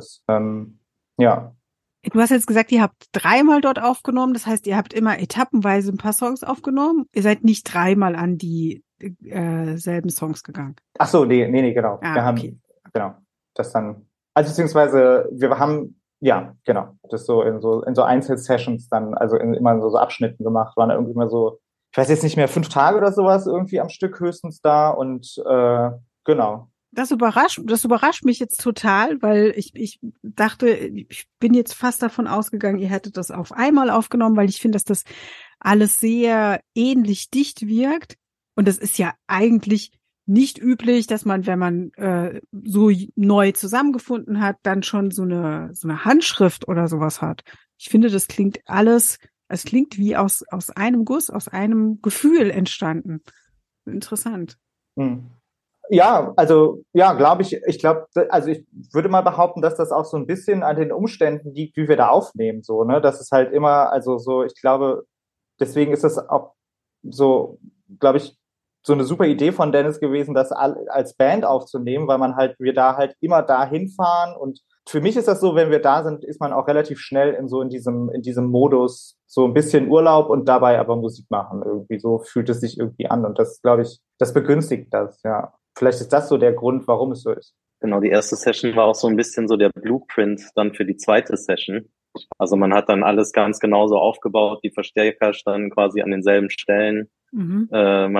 ja. Du hast jetzt gesagt, ihr habt 3-mal dort aufgenommen. Das heißt, ihr habt immer etappenweise ein paar Songs aufgenommen. Ihr seid nicht 3-mal an die selben Songs gegangen. Ach so, nee, genau. Ah, wir haben, okay. genau, das dann, also beziehungsweise wir haben, ja, genau, das so in so Einzelsessions dann, also immer in so Abschnitten gemacht, waren irgendwie immer so, ich weiß jetzt nicht mehr, 5 Tage oder sowas irgendwie am Stück höchstens da und genau. Das überrascht mich jetzt total, weil ich dachte, ich bin jetzt fast davon ausgegangen, ihr hättet das auf einmal aufgenommen, weil ich finde, dass das alles sehr ähnlich dicht wirkt. Und das ist ja eigentlich nicht üblich, dass man, wenn man so neu zusammengefunden hat, dann schon so eine Handschrift oder sowas hat. Ich finde, das klingt alles, es klingt wie aus einem Guss, aus einem Gefühl entstanden. Interessant. Hm. Ja, also ja, glaube ich. Ich glaube, also ich würde mal behaupten, dass das auch so ein bisschen an den Umständen liegt, wie wir da aufnehmen, so, ne? Das ist halt immer, also so, ich glaube, deswegen ist das auch so, glaube ich, so eine super Idee von Dennis gewesen, das als Band aufzunehmen, weil wir da halt immer da hinfahren und für mich ist das so, wenn wir da sind, ist man auch relativ schnell in diesem Modus, so ein bisschen Urlaub und dabei aber Musik machen. Irgendwie so fühlt es sich irgendwie an. Und das, glaube ich, das begünstigt das, ja. Vielleicht ist das so der Grund, warum es so ist. Genau, die erste Session war auch so ein bisschen so der Blueprint dann für die zweite Session. Also man hat dann alles ganz genauso aufgebaut, die Verstärker standen quasi an denselben Stellen. Mhm.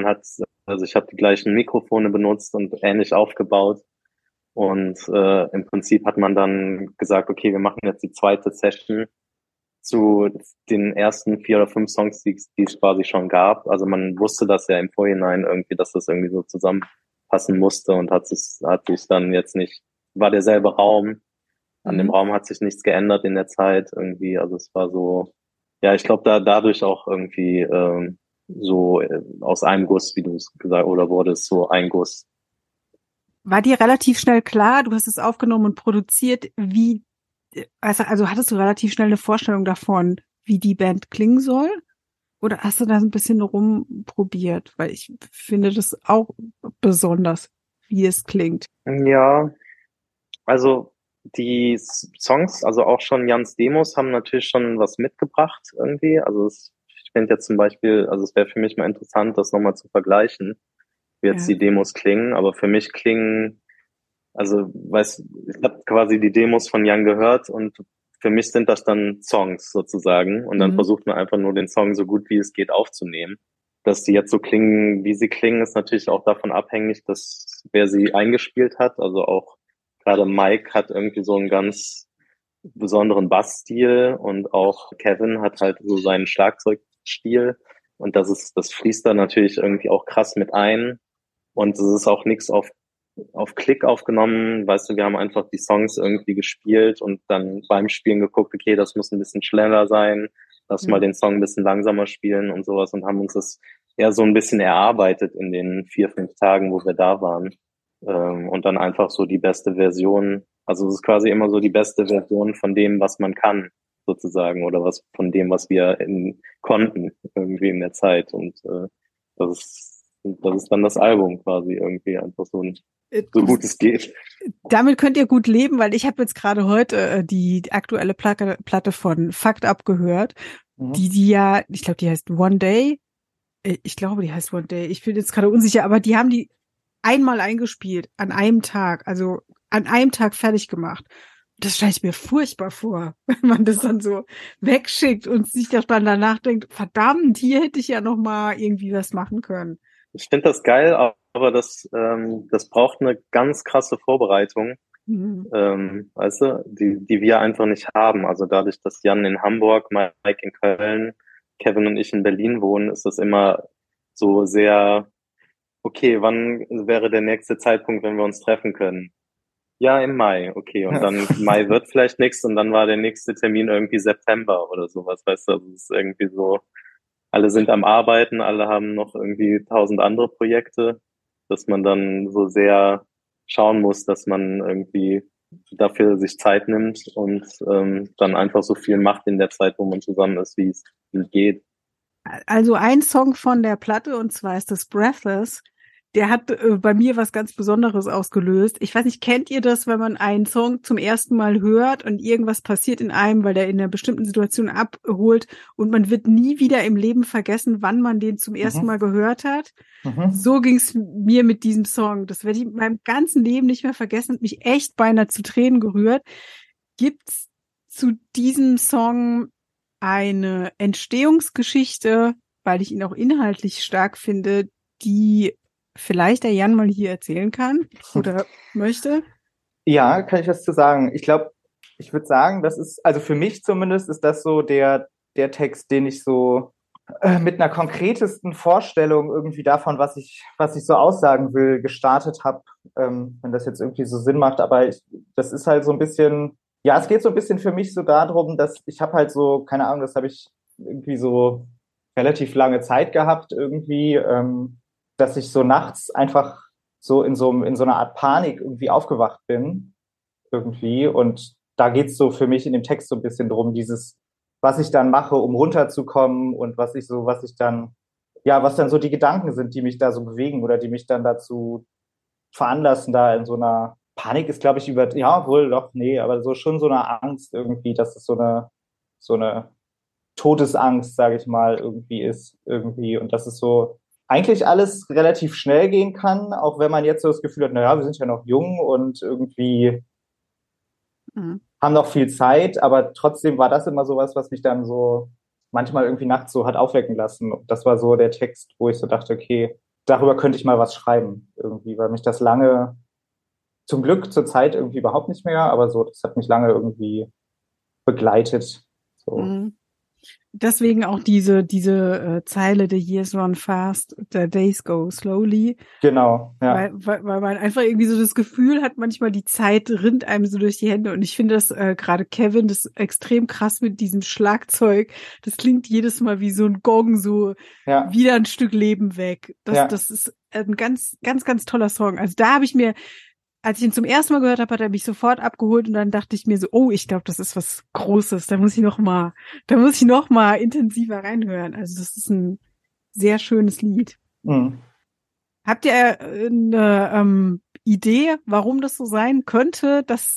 Ich habe die gleichen Mikrofone benutzt und ähnlich aufgebaut. Und im Prinzip hat man dann gesagt, okay, wir machen jetzt die zweite Session zu den ersten 4 oder 5 Songs, die es quasi schon gab. Also man wusste das ja im Vorhinein irgendwie, dass das irgendwie so zusammenpassen musste und hat sich dann jetzt nicht, war derselbe Raum. An dem Raum hat sich nichts geändert in der Zeit irgendwie. Also es war so, ja, ich glaube dadurch auch irgendwie so aus einem Guss, wie du es gesagt, oder wurde es so ein Guss. War dir relativ schnell klar, du hast es aufgenommen und produziert, also hattest du relativ schnell eine Vorstellung davon, wie die Band klingen soll? Oder hast du da ein bisschen rumprobiert? Weil ich finde das auch besonders, wie es klingt. Ja, also die Songs, also auch schon Jans Demos, haben natürlich schon was mitgebracht irgendwie. Also ich finde jetzt zum Beispiel, also es wäre für mich mal interessant, das nochmal zu vergleichen, wie jetzt die Demos klingen. Aber für mich klingen, also ich habe quasi die Demos von Jan gehört und für mich sind das dann Songs sozusagen. Und dann versucht man einfach nur den Song so gut wie es geht aufzunehmen. Dass die jetzt so klingen, wie sie klingen, ist natürlich auch davon abhängig, dass wer sie eingespielt hat. Also auch gerade Mike hat irgendwie so einen ganz besonderen Bassstil und auch Kevin hat halt so seinen Schlagzeugstil. Und das fließt da natürlich irgendwie auch krass mit ein. Und es ist auch nichts auf Klick aufgenommen. Weißt du, wir haben einfach die Songs irgendwie gespielt und dann beim Spielen geguckt, okay, das muss ein bisschen schneller sein. Lass mal den Song ein bisschen langsamer spielen und sowas und haben uns das eher so ein bisschen erarbeitet in den 4, 5 Tagen, wo wir da waren. Und dann einfach so die beste Version. Also es ist quasi immer so die beste Version von dem, was man kann, sozusagen, oder von dem, was wir konnten irgendwie in der Zeit. Und das ist dann das Album quasi irgendwie einfach so gut es geht. Damit könnt ihr gut leben, weil ich habe jetzt gerade heute die aktuelle Platte von Fucked Up gehört, die ja, ich glaube, die heißt One Day. Ich glaube, die heißt One Day. Ich bin jetzt gerade unsicher, aber die haben die einmal eingespielt, an einem Tag, also an einem Tag fertig gemacht. Das stelle ich mir furchtbar vor, wenn man das dann so wegschickt und sich dann danach denkt, verdammt, hier hätte ich ja noch mal irgendwie was machen können. Ich finde das geil, aber das braucht eine ganz krasse Vorbereitung, weißt du, die wir einfach nicht haben. Also dadurch, dass Jan in Hamburg, Mike in Köln, Kevin und ich in Berlin wohnen, ist das immer so sehr, okay, wann wäre der nächste Zeitpunkt, wenn wir uns treffen können? Ja, im Mai, okay. Und dann Mai wird vielleicht nichts und dann war der nächste Termin irgendwie September oder sowas, weißt du, also es ist irgendwie so, alle sind am Arbeiten, alle haben noch irgendwie 1000 andere Projekte, dass man dann so sehr schauen muss, dass man irgendwie dafür sich Zeit nimmt und dann einfach so viel macht in der Zeit, wo man zusammen ist, wie es geht. Also ein Song von der Platte, und zwar ist das Breathless. Der hat bei mir was ganz Besonderes ausgelöst. Ich weiß nicht, kennt ihr das, wenn man einen Song zum ersten Mal hört und irgendwas passiert in einem, weil der in einer bestimmten Situation abholt und man wird nie wieder im Leben vergessen, wann man den zum ersten Mal gehört hat? So ging's mir mit diesem Song. Das werde ich in meinem ganzen Leben nicht mehr vergessen und mich echt beinahe zu Tränen gerührt. Gibt's zu diesem Song eine Entstehungsgeschichte, weil ich ihn auch inhaltlich stark finde, die vielleicht der Jan mal hier erzählen kann oder möchte? Ja, kann ich was zu sagen. Ich glaube, ich würde sagen, das ist, also für mich zumindest ist das so der Text, den ich so mit einer konkretesten Vorstellung irgendwie davon, was ich so aussagen will, gestartet habe, wenn das jetzt irgendwie so Sinn macht. Aber das ist halt so ein bisschen, ja, es geht so ein bisschen für mich so darum, dass ich habe halt so, keine Ahnung, das habe ich irgendwie so relativ lange Zeit gehabt irgendwie, dass ich so nachts einfach so in so einer Art Panik irgendwie aufgewacht bin irgendwie. Und da geht's so für mich in dem Text so ein bisschen drum, dieses, was ich dann mache, um runterzukommen und was dann so die Gedanken sind, die mich da so bewegen oder die mich dann dazu veranlassen, da in so einer Panik ist, glaube ich, ja, wohl doch, nee, aber so schon so eine Angst irgendwie, dass es so eine Todesangst, sage ich mal, irgendwie ist irgendwie. Und dass es so eigentlich alles relativ schnell gehen kann, auch wenn man jetzt so das Gefühl hat, naja, wir sind ja noch jung und irgendwie haben noch viel Zeit, aber trotzdem war das immer sowas, was mich dann so manchmal irgendwie nachts so hat aufwecken lassen. Und das war so der Text, wo ich so dachte, okay, darüber könnte ich mal was schreiben irgendwie, weil mich das lange, zum Glück zur Zeit irgendwie überhaupt nicht mehr, aber so, das hat mich lange irgendwie begleitet. So. Deswegen auch diese Zeile, the years run fast, the days go slowly. Genau, ja. Weil man einfach irgendwie so das Gefühl hat, manchmal die Zeit rinnt einem so durch die Hände. Und ich finde das gerade Kevin, das extrem krass mit diesem Schlagzeug. Das klingt jedes Mal wie so ein Gong, so wieder ein Stück Leben weg. Das ist ein ganz, ganz, ganz toller Song. Also da habe ich mir, als ich ihn zum ersten Mal gehört habe, hat er mich sofort abgeholt und dann dachte ich mir so, oh, ich glaube, das ist was Großes. Da muss ich noch mal intensiver reinhören. Also das ist ein sehr schönes Lied. Habt ihr eine Idee, warum das so sein könnte, dass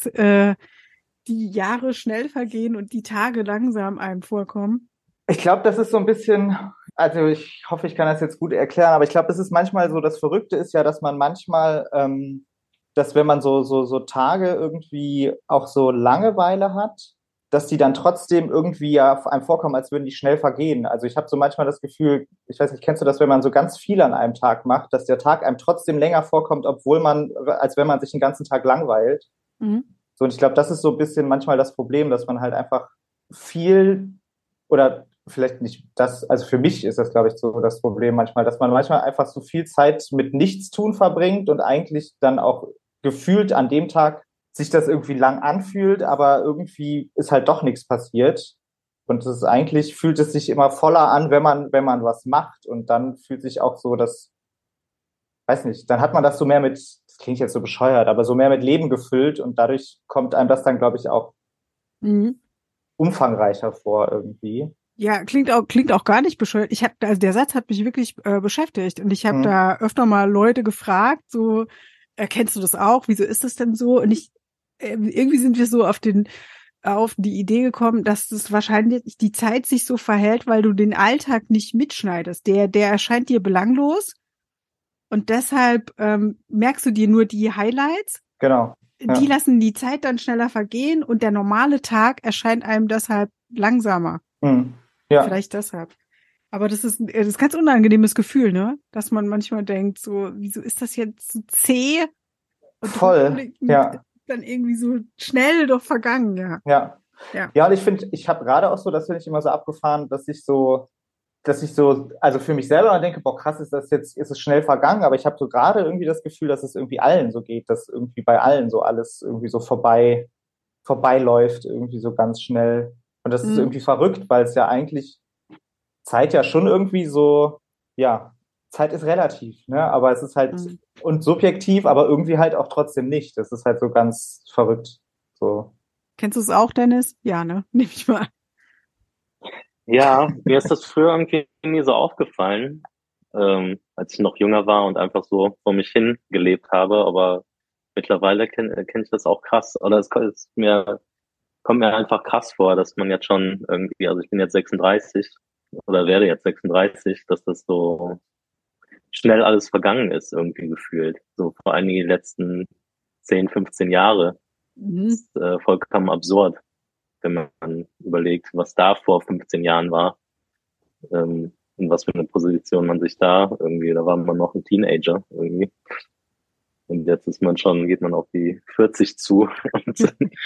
die Jahre schnell vergehen und die Tage langsam einem vorkommen? Ich glaube, das ist so ein bisschen, also ich hoffe, ich kann das jetzt gut erklären, aber ich glaube, das ist manchmal so, das Verrückte ist ja, dass man manchmal dass wenn man so Tage irgendwie auch so Langeweile hat, dass die dann trotzdem irgendwie ja einem vorkommen, als würden die schnell vergehen. Also ich habe so manchmal das Gefühl, ich weiß nicht, kennst du das, wenn man so ganz viel an einem Tag macht, dass der Tag einem trotzdem länger vorkommt, als wenn man sich den ganzen Tag langweilt. So, und ich glaube, das ist so ein bisschen manchmal das Problem, dass man halt einfach viel oder vielleicht nicht das, also für mich ist das, glaube ich, so das Problem manchmal, dass man manchmal einfach so viel Zeit mit Nichtstun verbringt und eigentlich dann auch gefühlt an dem Tag sich das irgendwie lang anfühlt, aber irgendwie ist halt doch nichts passiert. Und es ist eigentlich, fühlt es sich immer voller an, wenn man was macht. Und dann fühlt sich auch so das, weiß nicht, dann hat man das so mehr mit, das klingt jetzt so bescheuert, aber so mehr mit Leben gefüllt und dadurch kommt einem das dann, glaube ich, auch umfangreicher vor irgendwie. Ja, klingt auch gar nicht bescheuert. Also der Satz hat mich wirklich beschäftigt und ich habe da öfter mal Leute gefragt, so, kennst du das auch? Wieso ist das denn so? Und irgendwie sind wir so auf die Idee gekommen, dass das wahrscheinlich die Zeit sich so verhält, weil du den Alltag nicht mitschneidest. Der erscheint dir belanglos und deshalb merkst du dir nur die Highlights. Genau. die lassen die Zeit dann schneller vergehen und der normale Tag erscheint einem deshalb langsamer. Ja. Vielleicht deshalb. Aber das ist ein ganz unangenehmes Gefühl, ne? Dass man manchmal denkt, so, wieso ist das jetzt so zäh? Und voll, ja. Dann irgendwie so schnell doch vergangen, ja. Ja, und ich finde, ich habe gerade auch so, das finde ich immer so abgefahren, dass ich so, also für mich selber denke, boah, krass, ist es schnell vergangen, aber ich habe so gerade irgendwie das Gefühl, dass es irgendwie allen so geht, dass irgendwie bei allen so alles irgendwie so vorbeiläuft, irgendwie so ganz schnell. Und das ist irgendwie verrückt, weil es ja eigentlich Zeit ja schon irgendwie so, ja, Zeit ist relativ, ne? Aber es ist halt und subjektiv, aber irgendwie halt auch trotzdem nicht. Das ist halt so ganz verrückt. So. Kennst du es auch, Dennis? Ja, ne? Nehme ich mal. Ja, mir ist das früher irgendwie nie so aufgefallen, als ich noch jünger war und einfach so vor mich hin gelebt habe. Aber mittlerweile kenn ich das auch krass. Oder kommt mir einfach krass vor, dass man jetzt schon irgendwie, also ich bin jetzt 36 oder werde jetzt 36, dass das so schnell alles vergangen ist, irgendwie gefühlt. So vor allem die letzten 10, 15 Jahre. Das ist vollkommen absurd, wenn man überlegt, was da vor 15 Jahren war. In was für eine Position man sich da da war man noch ein Teenager irgendwie. Und jetzt geht man auf die 40 zu und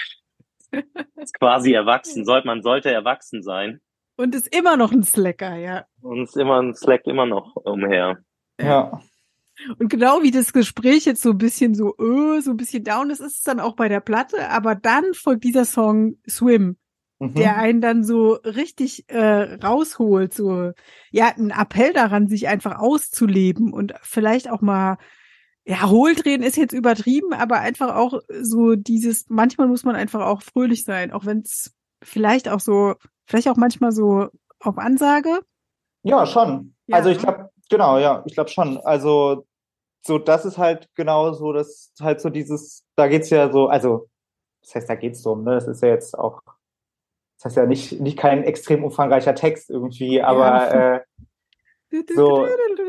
ist quasi erwachsen, man sollte erwachsen sein. Und ist immer noch ein Slacker, ja. Und slackt immer noch umher. Ja. Und genau wie das Gespräch jetzt so ein bisschen so ein bisschen down ist, ist es dann auch bei der Platte, aber dann folgt dieser Song Swim, der einen dann so richtig rausholt, so, ja, ein Appell daran, sich einfach auszuleben und vielleicht auch mal, ja, Hohldrehen ist jetzt übertrieben, aber einfach auch so manchmal muss man einfach auch fröhlich sein, auch wenn es vielleicht auch manchmal so auf Ansage. Ja, schon. Ja. Also ich glaube, genau, ja, ich glaube schon. Also so, das ist halt genau so, das halt so da geht's ja so, also das heißt, da geht's drum, ne? Das ist ja jetzt auch, das heißt ja nicht kein extrem umfangreicher Text irgendwie, aber so.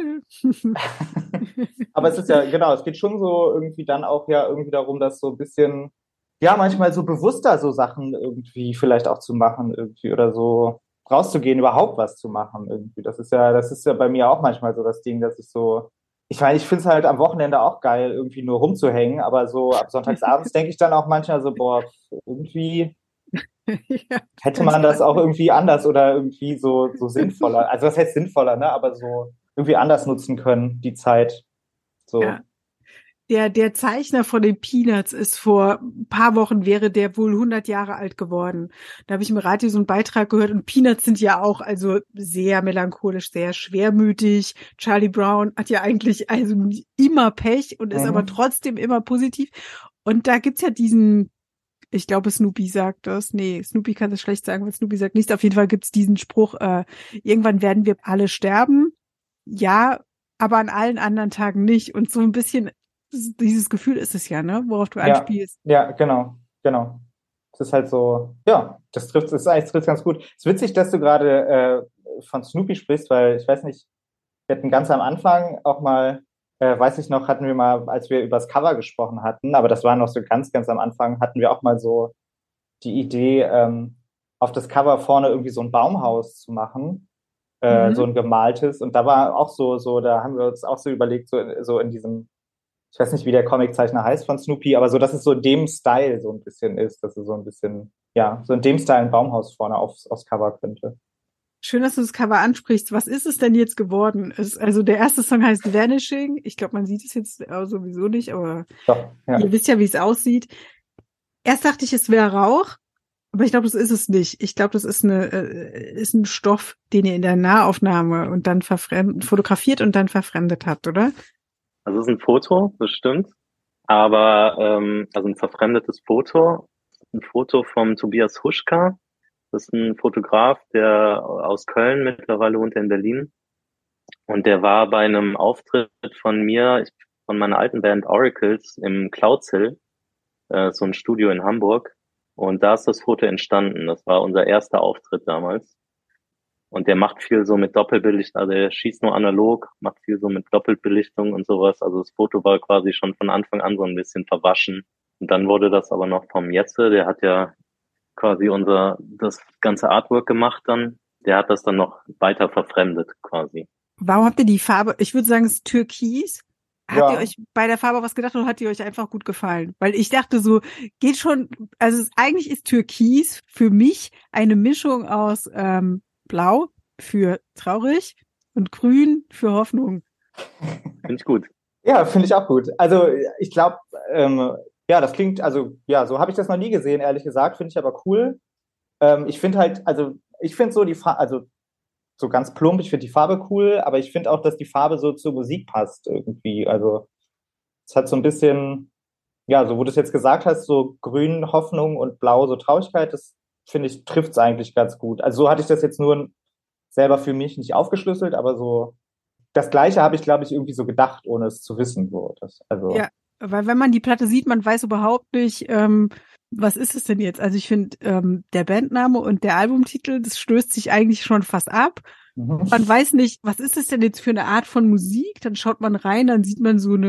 Aber es ist ja, genau, es geht schon so irgendwie dann auch ja irgendwie darum, dass so ein bisschen, ja, manchmal so bewusster so Sachen irgendwie vielleicht auch zu machen irgendwie oder so rauszugehen, überhaupt was zu machen irgendwie. Das ist ja bei mir auch manchmal so das Ding, dass ich meine, ich finde es halt am Wochenende auch geil, irgendwie nur rumzuhängen, aber so ab sonntagsabends denke ich dann auch manchmal so, boah, irgendwie hätte man das auch irgendwie anders oder irgendwie so sinnvoller. Also was heißt sinnvoller, ne? Aber so irgendwie anders nutzen können, die Zeit. So. Ja. Der Zeichner von den Peanuts ist vor ein paar Wochen wäre der wohl 100 Jahre alt geworden. Da habe ich im Radio so einen Beitrag gehört und Peanuts sind ja auch also sehr melancholisch, sehr schwermütig. Charlie Brown hat ja eigentlich also immer Pech und ist aber trotzdem immer positiv. Und da gibt's ja ich glaube, Snoopy sagt das. Nee, Snoopy kann das schlecht sagen, weil Snoopy sagt nichts. Auf jeden Fall gibt's diesen Spruch, irgendwann werden wir alle sterben. Ja, aber an allen anderen Tagen nicht. Und so ein bisschen dieses Gefühl ist es ja, ne, worauf du anspielst. Ja, genau. Es ist halt so, ja, das trifft ganz gut. Es ist witzig, dass du gerade von Snoopy sprichst, weil ich weiß nicht, wir hatten ganz am Anfang auch mal, weiß ich noch, hatten wir mal, als wir über das Cover gesprochen hatten, aber das war noch so ganz, ganz am Anfang, hatten wir auch mal so die Idee, auf das Cover vorne irgendwie so ein Baumhaus zu machen, so ein gemaltes. Und da war auch so, da haben wir uns auch so überlegt, so in diesem, ich weiß nicht, wie der Comiczeichner heißt von Snoopy, aber so, dass es so in dem Style so ein bisschen ist, dass es so ein bisschen, ja, so in dem Style ein Baumhaus vorne aufs Cover könnte. Schön, dass du das Cover ansprichst. Was ist es denn jetzt geworden? Also der erste Song heißt Vanishing. Ich glaube, man sieht es jetzt sowieso nicht, aber Doch, ja. Ihr wisst ja, wie es aussieht. Erst dachte ich, es wäre Rauch, aber ich glaube, das ist es nicht. Ich glaube, das ist ist ein Stoff, den ihr in der Nahaufnahme und dann fotografiert und dann verfremdet habt, oder? Also es ist ein Foto, das stimmt. Aber also ein verfremdetes Foto. Ein Foto vom Tobias Huschka. Das ist ein Fotograf, der aus Köln, mittlerweile wohnt er in Berlin. Und der war bei einem Auftritt von meiner alten Band Oracles im Clouds-Hill, so ein Studio in Hamburg. Und da ist das Foto entstanden. Das war unser erster Auftritt damals. Und der macht viel so mit Doppelbelichtung, also er schießt nur analog, macht viel so mit Doppelbelichtung und sowas. Also das Foto war quasi schon von Anfang an so ein bisschen verwaschen. Und dann wurde das aber noch vom Jetze, der hat ja quasi das ganze Artwork gemacht dann. Der hat das dann noch weiter verfremdet quasi. Warum habt ihr die Farbe? Ich würde sagen, es ist Türkis. Habt ihr Ja. euch bei der Farbe was gedacht oder hat die euch einfach gut gefallen? Weil ich dachte so, geht schon, also eigentlich ist Türkis für mich eine Mischung aus Blau für traurig und Grün für Hoffnung. Finde ich gut. Ja, finde ich auch gut. Also ich glaube, ja, das klingt, also ja, so habe ich das noch nie gesehen, ehrlich gesagt, finde ich aber cool. Ich finde halt, also ich finde so die Farbe, also so ganz plump, ich finde die Farbe cool, aber ich finde auch, dass die Farbe so zur Musik passt irgendwie. Also es hat so ein bisschen, ja, so wo du es jetzt gesagt hast, so grün Hoffnung und blau so Traurigkeit, das finde ich, trifft es eigentlich ganz gut. Also so hatte ich das jetzt nur selber für mich nicht aufgeschlüsselt, aber so das Gleiche habe ich, glaube ich, irgendwie so gedacht, ohne es zu wissen. So. Ja, weil wenn man die Platte sieht, man weiß überhaupt nicht, was ist es denn jetzt? Also ich finde, der Bandname und der Albumtitel, das stößt sich eigentlich schon fast ab. Man weiß nicht, was ist es denn jetzt für eine Art von Musik? Dann schaut man rein, dann sieht man so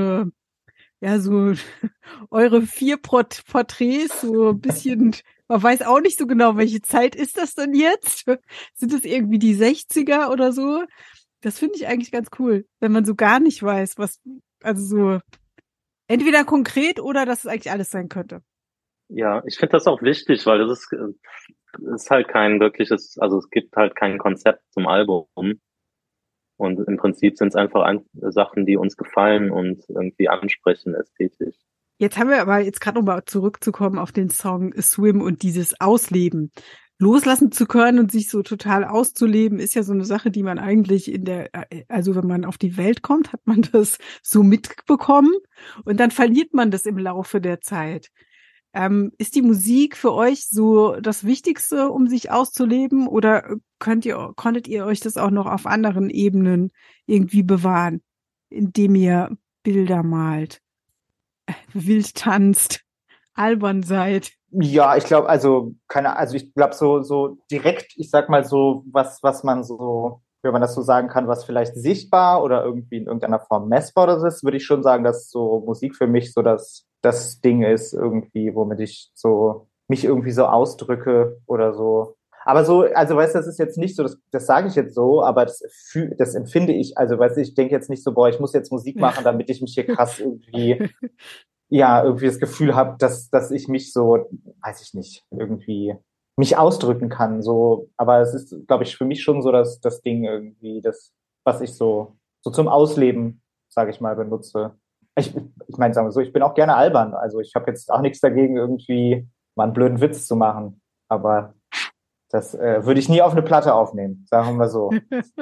so eure 4 Porträts, so ein bisschen, man weiß auch nicht so genau, welche Zeit ist das denn jetzt? Sind es irgendwie die 60er oder so? Das finde ich eigentlich ganz cool, wenn man so gar nicht weiß, also so, entweder konkret oder dass es eigentlich alles sein könnte. Ja, ich finde das auch wichtig, weil das ist halt kein wirkliches, also es gibt halt kein Konzept zum Album. Und im Prinzip sind es einfach Sachen, die uns gefallen und irgendwie ansprechen ästhetisch. Jetzt haben wir aber jetzt gerade noch mal zurückzukommen auf den Song Swim und dieses Ausleben. Loslassen zu können und sich so total auszuleben, ist ja so eine Sache, die man eigentlich also wenn man auf die Welt kommt, hat man das so mitbekommen und dann verliert man das im Laufe der Zeit. Ist die Musik für euch so das Wichtigste, um sich auszuleben, oder konntet ihr euch das auch noch auf anderen Ebenen irgendwie bewahren, indem ihr Bilder malt, wild tanzt, albern seid? Ja, ich glaube, also ich glaube so direkt, ich sag mal so, was man so, wenn man das so sagen kann, was vielleicht sichtbar oder irgendwie in irgendeiner Form messbar oder so ist, würde ich schon sagen, dass so Musik für mich so das Ding ist irgendwie, womit ich so mich irgendwie so ausdrücke oder so. Aber so, also weißt du, das ist jetzt nicht so, das sage ich jetzt so, aber das empfinde ich, also weißt du, ich denke jetzt nicht so, boah, ich muss jetzt Musik machen, damit ich mich hier krass irgendwie ja, irgendwie das Gefühl habe, dass ich mich so, weiß ich nicht, irgendwie mich ausdrücken kann. So, aber es ist, glaube ich, für mich schon so das Ding irgendwie, was ich so zum Ausleben, sage ich mal, benutze. Ich meine, sagen wir so, ich bin auch gerne albern. Also ich habe jetzt auch nichts dagegen, irgendwie mal einen blöden Witz zu machen. Aber das würde ich nie auf eine Platte aufnehmen, sagen wir so.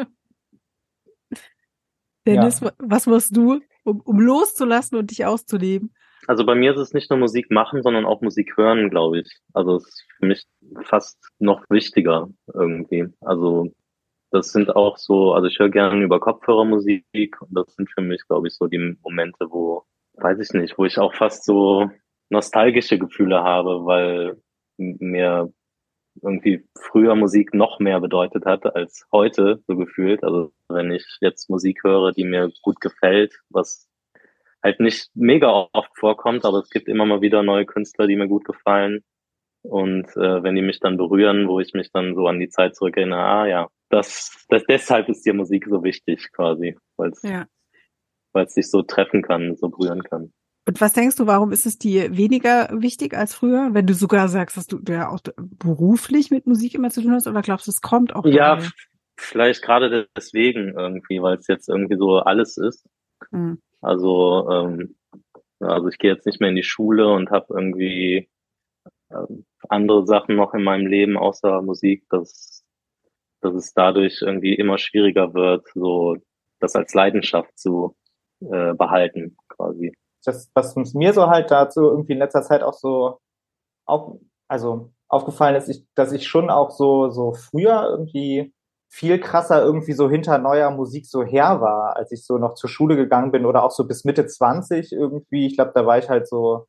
Dennis, was machst du, um loszulassen und dich auszuleben? Also bei mir ist es nicht nur Musik machen, sondern auch Musik hören, glaube ich. Also es ist für mich fast noch wichtiger irgendwie. Also das sind auch so, also ich höre gerne über Kopfhörer Musik und das sind für mich, glaube ich, so die Momente, weiß ich nicht, wo ich auch fast so nostalgische Gefühle habe, weil mir irgendwie früher Musik noch mehr bedeutet hat als heute, so gefühlt. Also wenn ich jetzt Musik höre, die mir gut gefällt, was halt nicht mega oft vorkommt, aber es gibt immer mal wieder neue Künstler, die mir gut gefallen. Und wenn die mich dann berühren, wo ich mich dann so an die Zeit zurückerinnere, ja, deshalb ist die Musik so wichtig quasi, weil es dich so treffen kann, so berühren kann. Und was denkst du, warum ist es dir weniger wichtig als früher, wenn du sogar sagst, dass du ja auch beruflich mit Musik immer zu tun hast, oder glaubst du, es kommt auch Ja, daher? vielleicht gerade deswegen irgendwie, weil es jetzt irgendwie so alles ist. Also, also ich gehe jetzt nicht mehr in die Schule und habe irgendwie andere Sachen noch in meinem Leben außer Musik, dass es dadurch irgendwie immer schwieriger wird, so das als Leidenschaft zu behalten, quasi. Was mir so halt dazu irgendwie in letzter Zeit auch so also aufgefallen ist, dass ich schon auch so früher irgendwie viel krasser irgendwie so hinter neuer Musik so her war, als ich so noch zur Schule gegangen bin oder auch so bis Mitte 20 irgendwie. Ich glaube, da war ich halt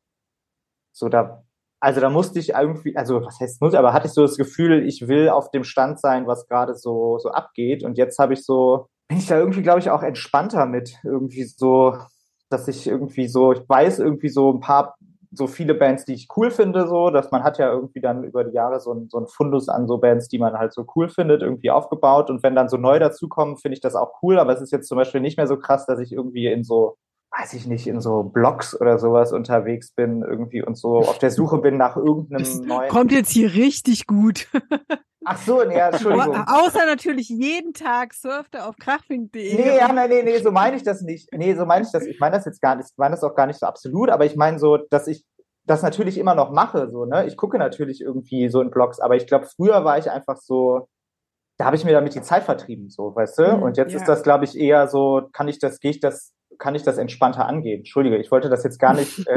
also da musste ich irgendwie, also was heißt muss, aber hatte ich so das Gefühl, ich will auf dem Stand sein, was gerade so abgeht. Und jetzt bin ich da irgendwie, glaube ich, auch entspannter mit irgendwie so, dass ich irgendwie so, ich weiß irgendwie so ein paar so viele Bands, die ich cool finde, so, dass man hat ja irgendwie dann über die Jahre so ein Fundus an so Bands, die man halt so cool findet, irgendwie aufgebaut. Und wenn dann so neu dazukommen, finde ich das auch cool. Aber es ist jetzt zum Beispiel nicht mehr so krass, dass ich irgendwie in so, weiß ich nicht, in so Blogs oder sowas unterwegs bin irgendwie und so auf der Suche bin nach irgendeinem neuen. Kommt jetzt hier richtig gut. Ach so, nee, Entschuldigung. Außer natürlich jeden Tag surft er auf krachfink.de. Nee, so meine ich das nicht. Nee, so meine ich das. Ich meine das jetzt gar nicht, ich meine das auch gar nicht so absolut, aber ich meine so, dass ich das natürlich immer noch mache, so, ne? Ich gucke natürlich irgendwie so in Blogs, aber ich glaube, früher war ich einfach so, da habe ich mir damit die Zeit vertrieben, so, weißt du? Und jetzt ist das, glaube ich, eher so, kann ich das entspannter angehen? Entschuldige, ich wollte das jetzt gar nicht,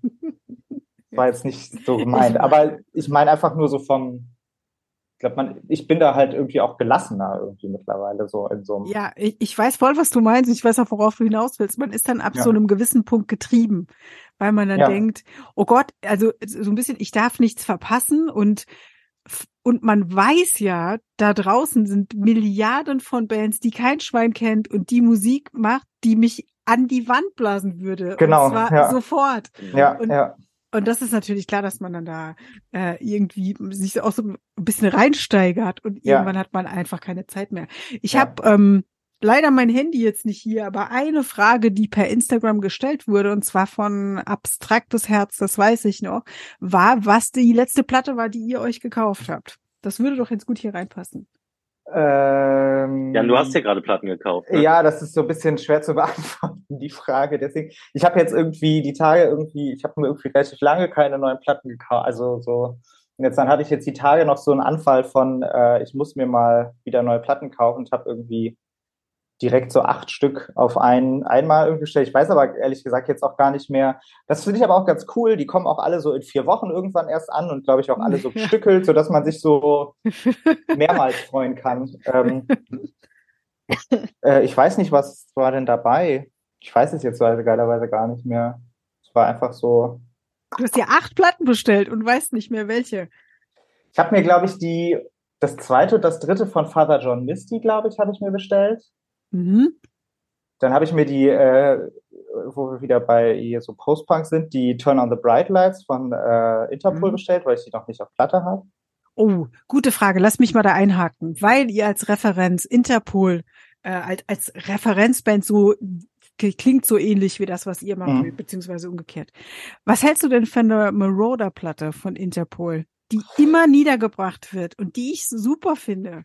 war jetzt nicht so gemeint, aber ich meine einfach nur so ich bin da halt irgendwie auch gelassener irgendwie mittlerweile so in so einem. Ja, ich weiß voll, was du meinst. Ich weiß auch, worauf du hinaus willst. Man ist dann ab so einem gewissen Punkt getrieben, weil man dann denkt, oh Gott, also so ein bisschen, ich darf nichts verpassen und man weiß ja, da draußen sind Milliarden von Bands, die kein Schwein kennt und die Musik macht, die mich an die Wand blasen würde. Genau. Und zwar sofort. Ja. Und das ist natürlich klar, dass man dann da irgendwie sich auch so ein bisschen reinsteigert und irgendwann hat man einfach keine Zeit mehr. Ich habe leider mein Handy jetzt nicht hier, aber eine Frage, die per Instagram gestellt wurde, und zwar von Abstraktes Herz, das weiß ich noch, war, was die letzte Platte war, die ihr euch gekauft habt. Das würde doch jetzt gut hier reinpassen. Ja, du hast ja gerade Platten gekauft. Ne? Ja, das ist so ein bisschen schwer zu beantworten, die Frage. Deswegen, ich habe jetzt irgendwie ich habe mir irgendwie relativ lange keine neuen Platten gekauft. Also so, und dann hatte ich jetzt die Tage noch so einen Anfall von, ich muss mir mal wieder neue Platten kaufen und habe irgendwie direkt so 8 Stück auf einmal irgendwie gestellt. Ich weiß aber ehrlich gesagt jetzt auch gar nicht mehr. Das finde ich aber auch ganz cool. Die kommen auch alle so in 4 Wochen irgendwann erst an und glaube ich auch alle so gestückelt, sodass man sich so mehrmals freuen kann. Ich weiß nicht, was war denn dabei? Ich weiß es jetzt geilerweise gar nicht mehr. Es war einfach so. Du hast dir 8 Platten bestellt und weißt nicht mehr welche. Ich habe mir, glaube ich, das zweite und das dritte von Father John Misty, glaube ich, habe ich mir bestellt. Mhm. Dann habe ich mir die, wo wir wieder bei hier so Post-Punk sind, die Turn on the Bright Lights von Interpol bestellt, weil ich die noch nicht auf Platte habe. Oh, gute Frage. Lass mich mal da einhaken, weil ihr als Referenz Interpol als Referenzband so klingt so ähnlich wie das, was ihr macht, beziehungsweise umgekehrt. Was hältst du denn von der Marauder-Platte von Interpol, die immer niedergebracht wird und die ich super finde?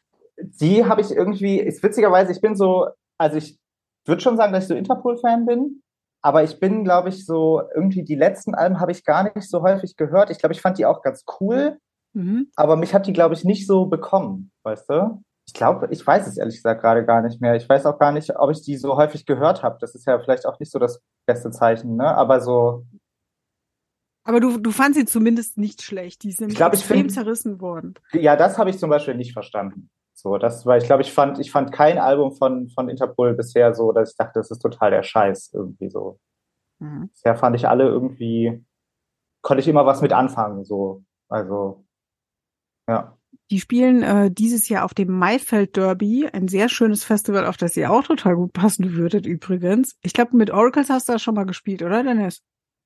Die habe ich irgendwie, ist witzigerweise, ich bin so, also ich würde schon sagen, dass ich so Interpol-Fan bin, aber ich bin, glaube ich, so, irgendwie die letzten Alben habe ich gar nicht so häufig gehört. Ich glaube, ich fand die auch ganz cool, aber mich hat die, glaube ich, nicht so bekommen, weißt du? Ich glaube, ich weiß es ehrlich gesagt gerade gar nicht mehr. Ich weiß auch gar nicht, ob ich die so häufig gehört habe. Das ist ja vielleicht auch nicht so das beste Zeichen, ne? Aber so. Aber du fandst sie zumindest nicht schlecht. Die sind extrem zerrissen worden. Ja, das habe ich zum Beispiel nicht verstanden. So, das war, ich glaube, ich fand kein Album von Interpol bisher so, dass ich dachte, das ist total der Scheiß irgendwie so. Bisher fand ich alle irgendwie, konnte ich immer was mit anfangen, so. Also, ja. Die spielen dieses Jahr auf dem Maifeld Derby, ein sehr schönes Festival, auf das ihr auch total gut passen würdet übrigens. Ich glaube, mit Oracles hast du das schon mal gespielt, oder Dennis?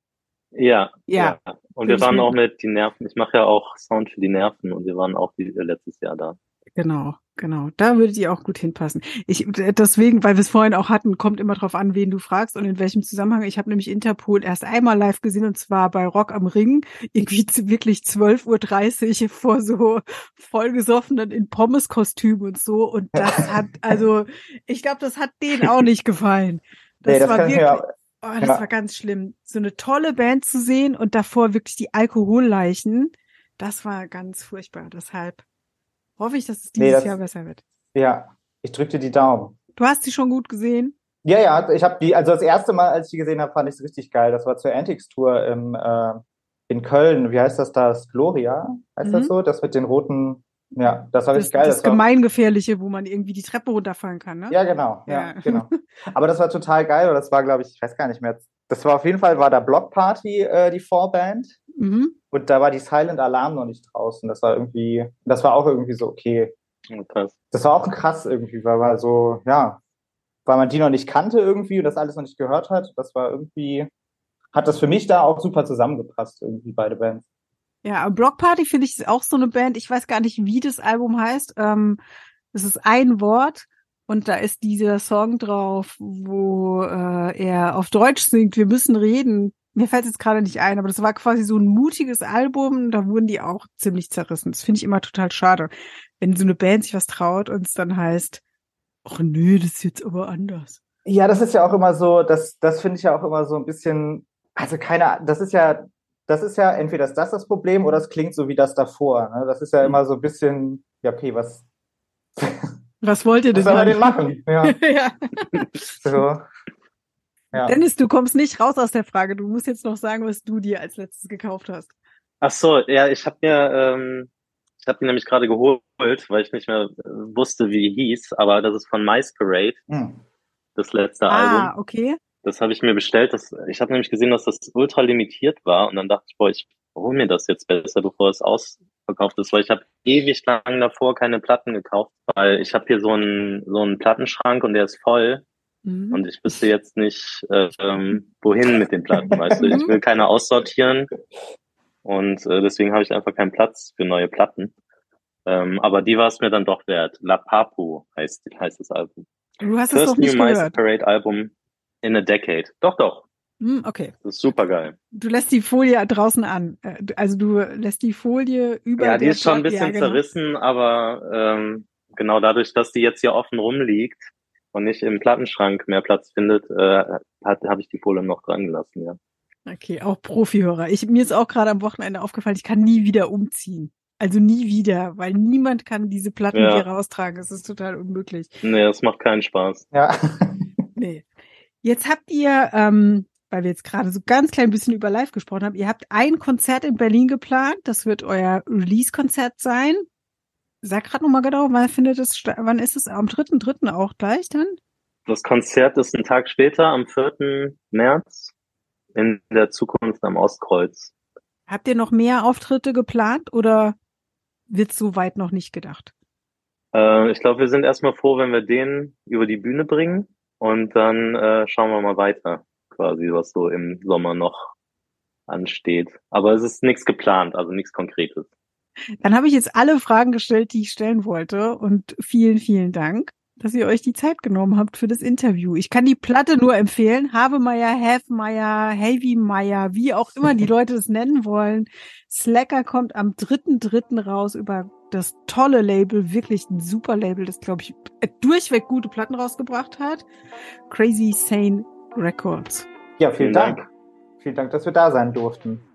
Ja. Und wir waren auch mit die Nerven. Ich mache ja auch Sound für die Nerven und wir waren auch letztes Jahr da. Genau. Da würdet ihr auch gut hinpassen. Deswegen, weil wir es vorhin auch hatten, kommt immer drauf an, wen du fragst und in welchem Zusammenhang. Ich habe nämlich Interpol erst einmal live gesehen und zwar bei Rock am Ring, irgendwie wirklich 12:30 Uhr vor so vollgesoffenen in Pommes-Kostüm und so. Und das hat, also, ich glaube, das hat denen auch nicht gefallen. Das war wirklich, das war ganz schlimm. So eine tolle Band zu sehen und davor wirklich die Alkoholleichen, das war ganz furchtbar. Deshalb hoffe ich, dass es dieses Jahr besser wird. Ja, ich drücke dir die Daumen. Du hast sie schon gut gesehen? Ja, ich habe die, also das erste Mal, als ich die gesehen habe, fand ich es richtig geil. Das war zur Antiques Tour in Köln. Wie heißt das da? Gloria? Heißt das so? Das mit den roten, ja, das war richtig geil. Das Gemeingefährliche, wo man irgendwie die Treppe runterfallen kann, ne? Ja, genau. Aber das war total geil. Und das war, glaube ich weiß gar nicht mehr. Das war auf jeden Fall, war da Block Party, die Vorband. Und da war die Silent Alarm noch nicht draußen. Das war auch irgendwie so okay. Krass. Das war auch krass irgendwie, weil man die noch nicht kannte irgendwie und das alles noch nicht gehört hat. Das war irgendwie hat das für mich da auch super zusammengepasst, irgendwie beide Bands. Ja, Block Party finde ich ist auch so eine Band. Ich weiß gar nicht, wie das Album heißt. Es ist ein Wort und da ist dieser Song drauf, wo er auf Deutsch singt, wir müssen reden. Mir fällt es jetzt gerade nicht ein, aber das war quasi so ein mutiges Album. Da wurden die auch ziemlich zerrissen. Das finde ich immer total schade, wenn so eine Band sich was traut und es dann heißt, ach nö, das ist jetzt aber anders. Ja, das ist ja auch immer so, das finde ich ja auch immer so ein bisschen, also das ist ja entweder ist das Problem oder es klingt so wie das davor. Ne? Das ist ja immer so ein bisschen, ja, okay, was wollt ihr denn? Was soll man denn machen? Ja. Ja. So. Ja. Dennis, du kommst nicht raus aus der Frage. Du musst jetzt noch sagen, was du dir als letztes gekauft hast. Ach so, ja, ich habe die nämlich gerade geholt, weil ich nicht mehr wusste, wie die hieß, aber das ist von Masquerade, das letzte Album. Ah, okay. Das habe ich mir bestellt. Ich habe nämlich gesehen, dass das ultra limitiert war und dann dachte ich, boah, ich hole mir das jetzt besser, bevor es ausverkauft ist, weil ich habe ewig lang davor keine Platten gekauft, weil ich habe hier so einen Plattenschrank und der ist voll und ich wüsste jetzt nicht, wohin mit den Platten, weißt du. Ich will keine aussortieren und deswegen habe ich einfach keinen Platz für neue Platten. Aber die war es mir dann doch wert. La Papu heißt das Album. Du hast es doch nicht gehört. First New Masquerade Album in a Decade. Doch. Okay. Das ist super geil. Du lässt die Folie draußen an. Also du lässt die Folie über. Ja, die ist schon ein bisschen zerrissen, aber genau dadurch, dass die jetzt hier offen rumliegt und nicht im Plattenschrank mehr Platz findet, habe ich die Folie noch dran gelassen, ja. Okay, auch Profihörer. Mir ist auch gerade am Wochenende aufgefallen, ich kann nie wieder umziehen. Also nie wieder, weil niemand kann diese Platten hier raustragen. Das ist total unmöglich. Nee, das macht keinen Spaß. Ja. Nee. Jetzt habt ihr, weil wir jetzt gerade so ganz klein bisschen über live gesprochen haben, ihr habt ein Konzert in Berlin geplant. Das wird euer Release-Konzert sein. Sag gerade nochmal genau, wann ist es? Am 3.3. auch gleich dann? Das Konzert ist einen Tag später, am 4. März, in der Zukunft am Ostkreuz. Habt ihr noch mehr Auftritte geplant oder wird so weit noch nicht gedacht? Ich glaube, wir sind erstmal froh, wenn wir den über die Bühne bringen und dann schauen wir mal weiter, quasi, was so im Sommer noch ansteht. Aber es ist nichts geplant, also nichts Konkretes. Dann habe ich jetzt alle Fragen gestellt, die ich stellen wollte und vielen, vielen Dank, dass ihr euch die Zeit genommen habt für das Interview. Ich kann die Platte nur empfehlen. Havemeyer, Halfmeyer, Heavymeyer, wie auch immer die Leute es nennen wollen. Slacker kommt am 3.3. raus über das tolle Label, wirklich ein super Label, das, glaube ich, durchweg gute Platten rausgebracht hat. Crazy Sane Records. Ja, vielen Dank. Vielen Dank, dass wir da sein durften.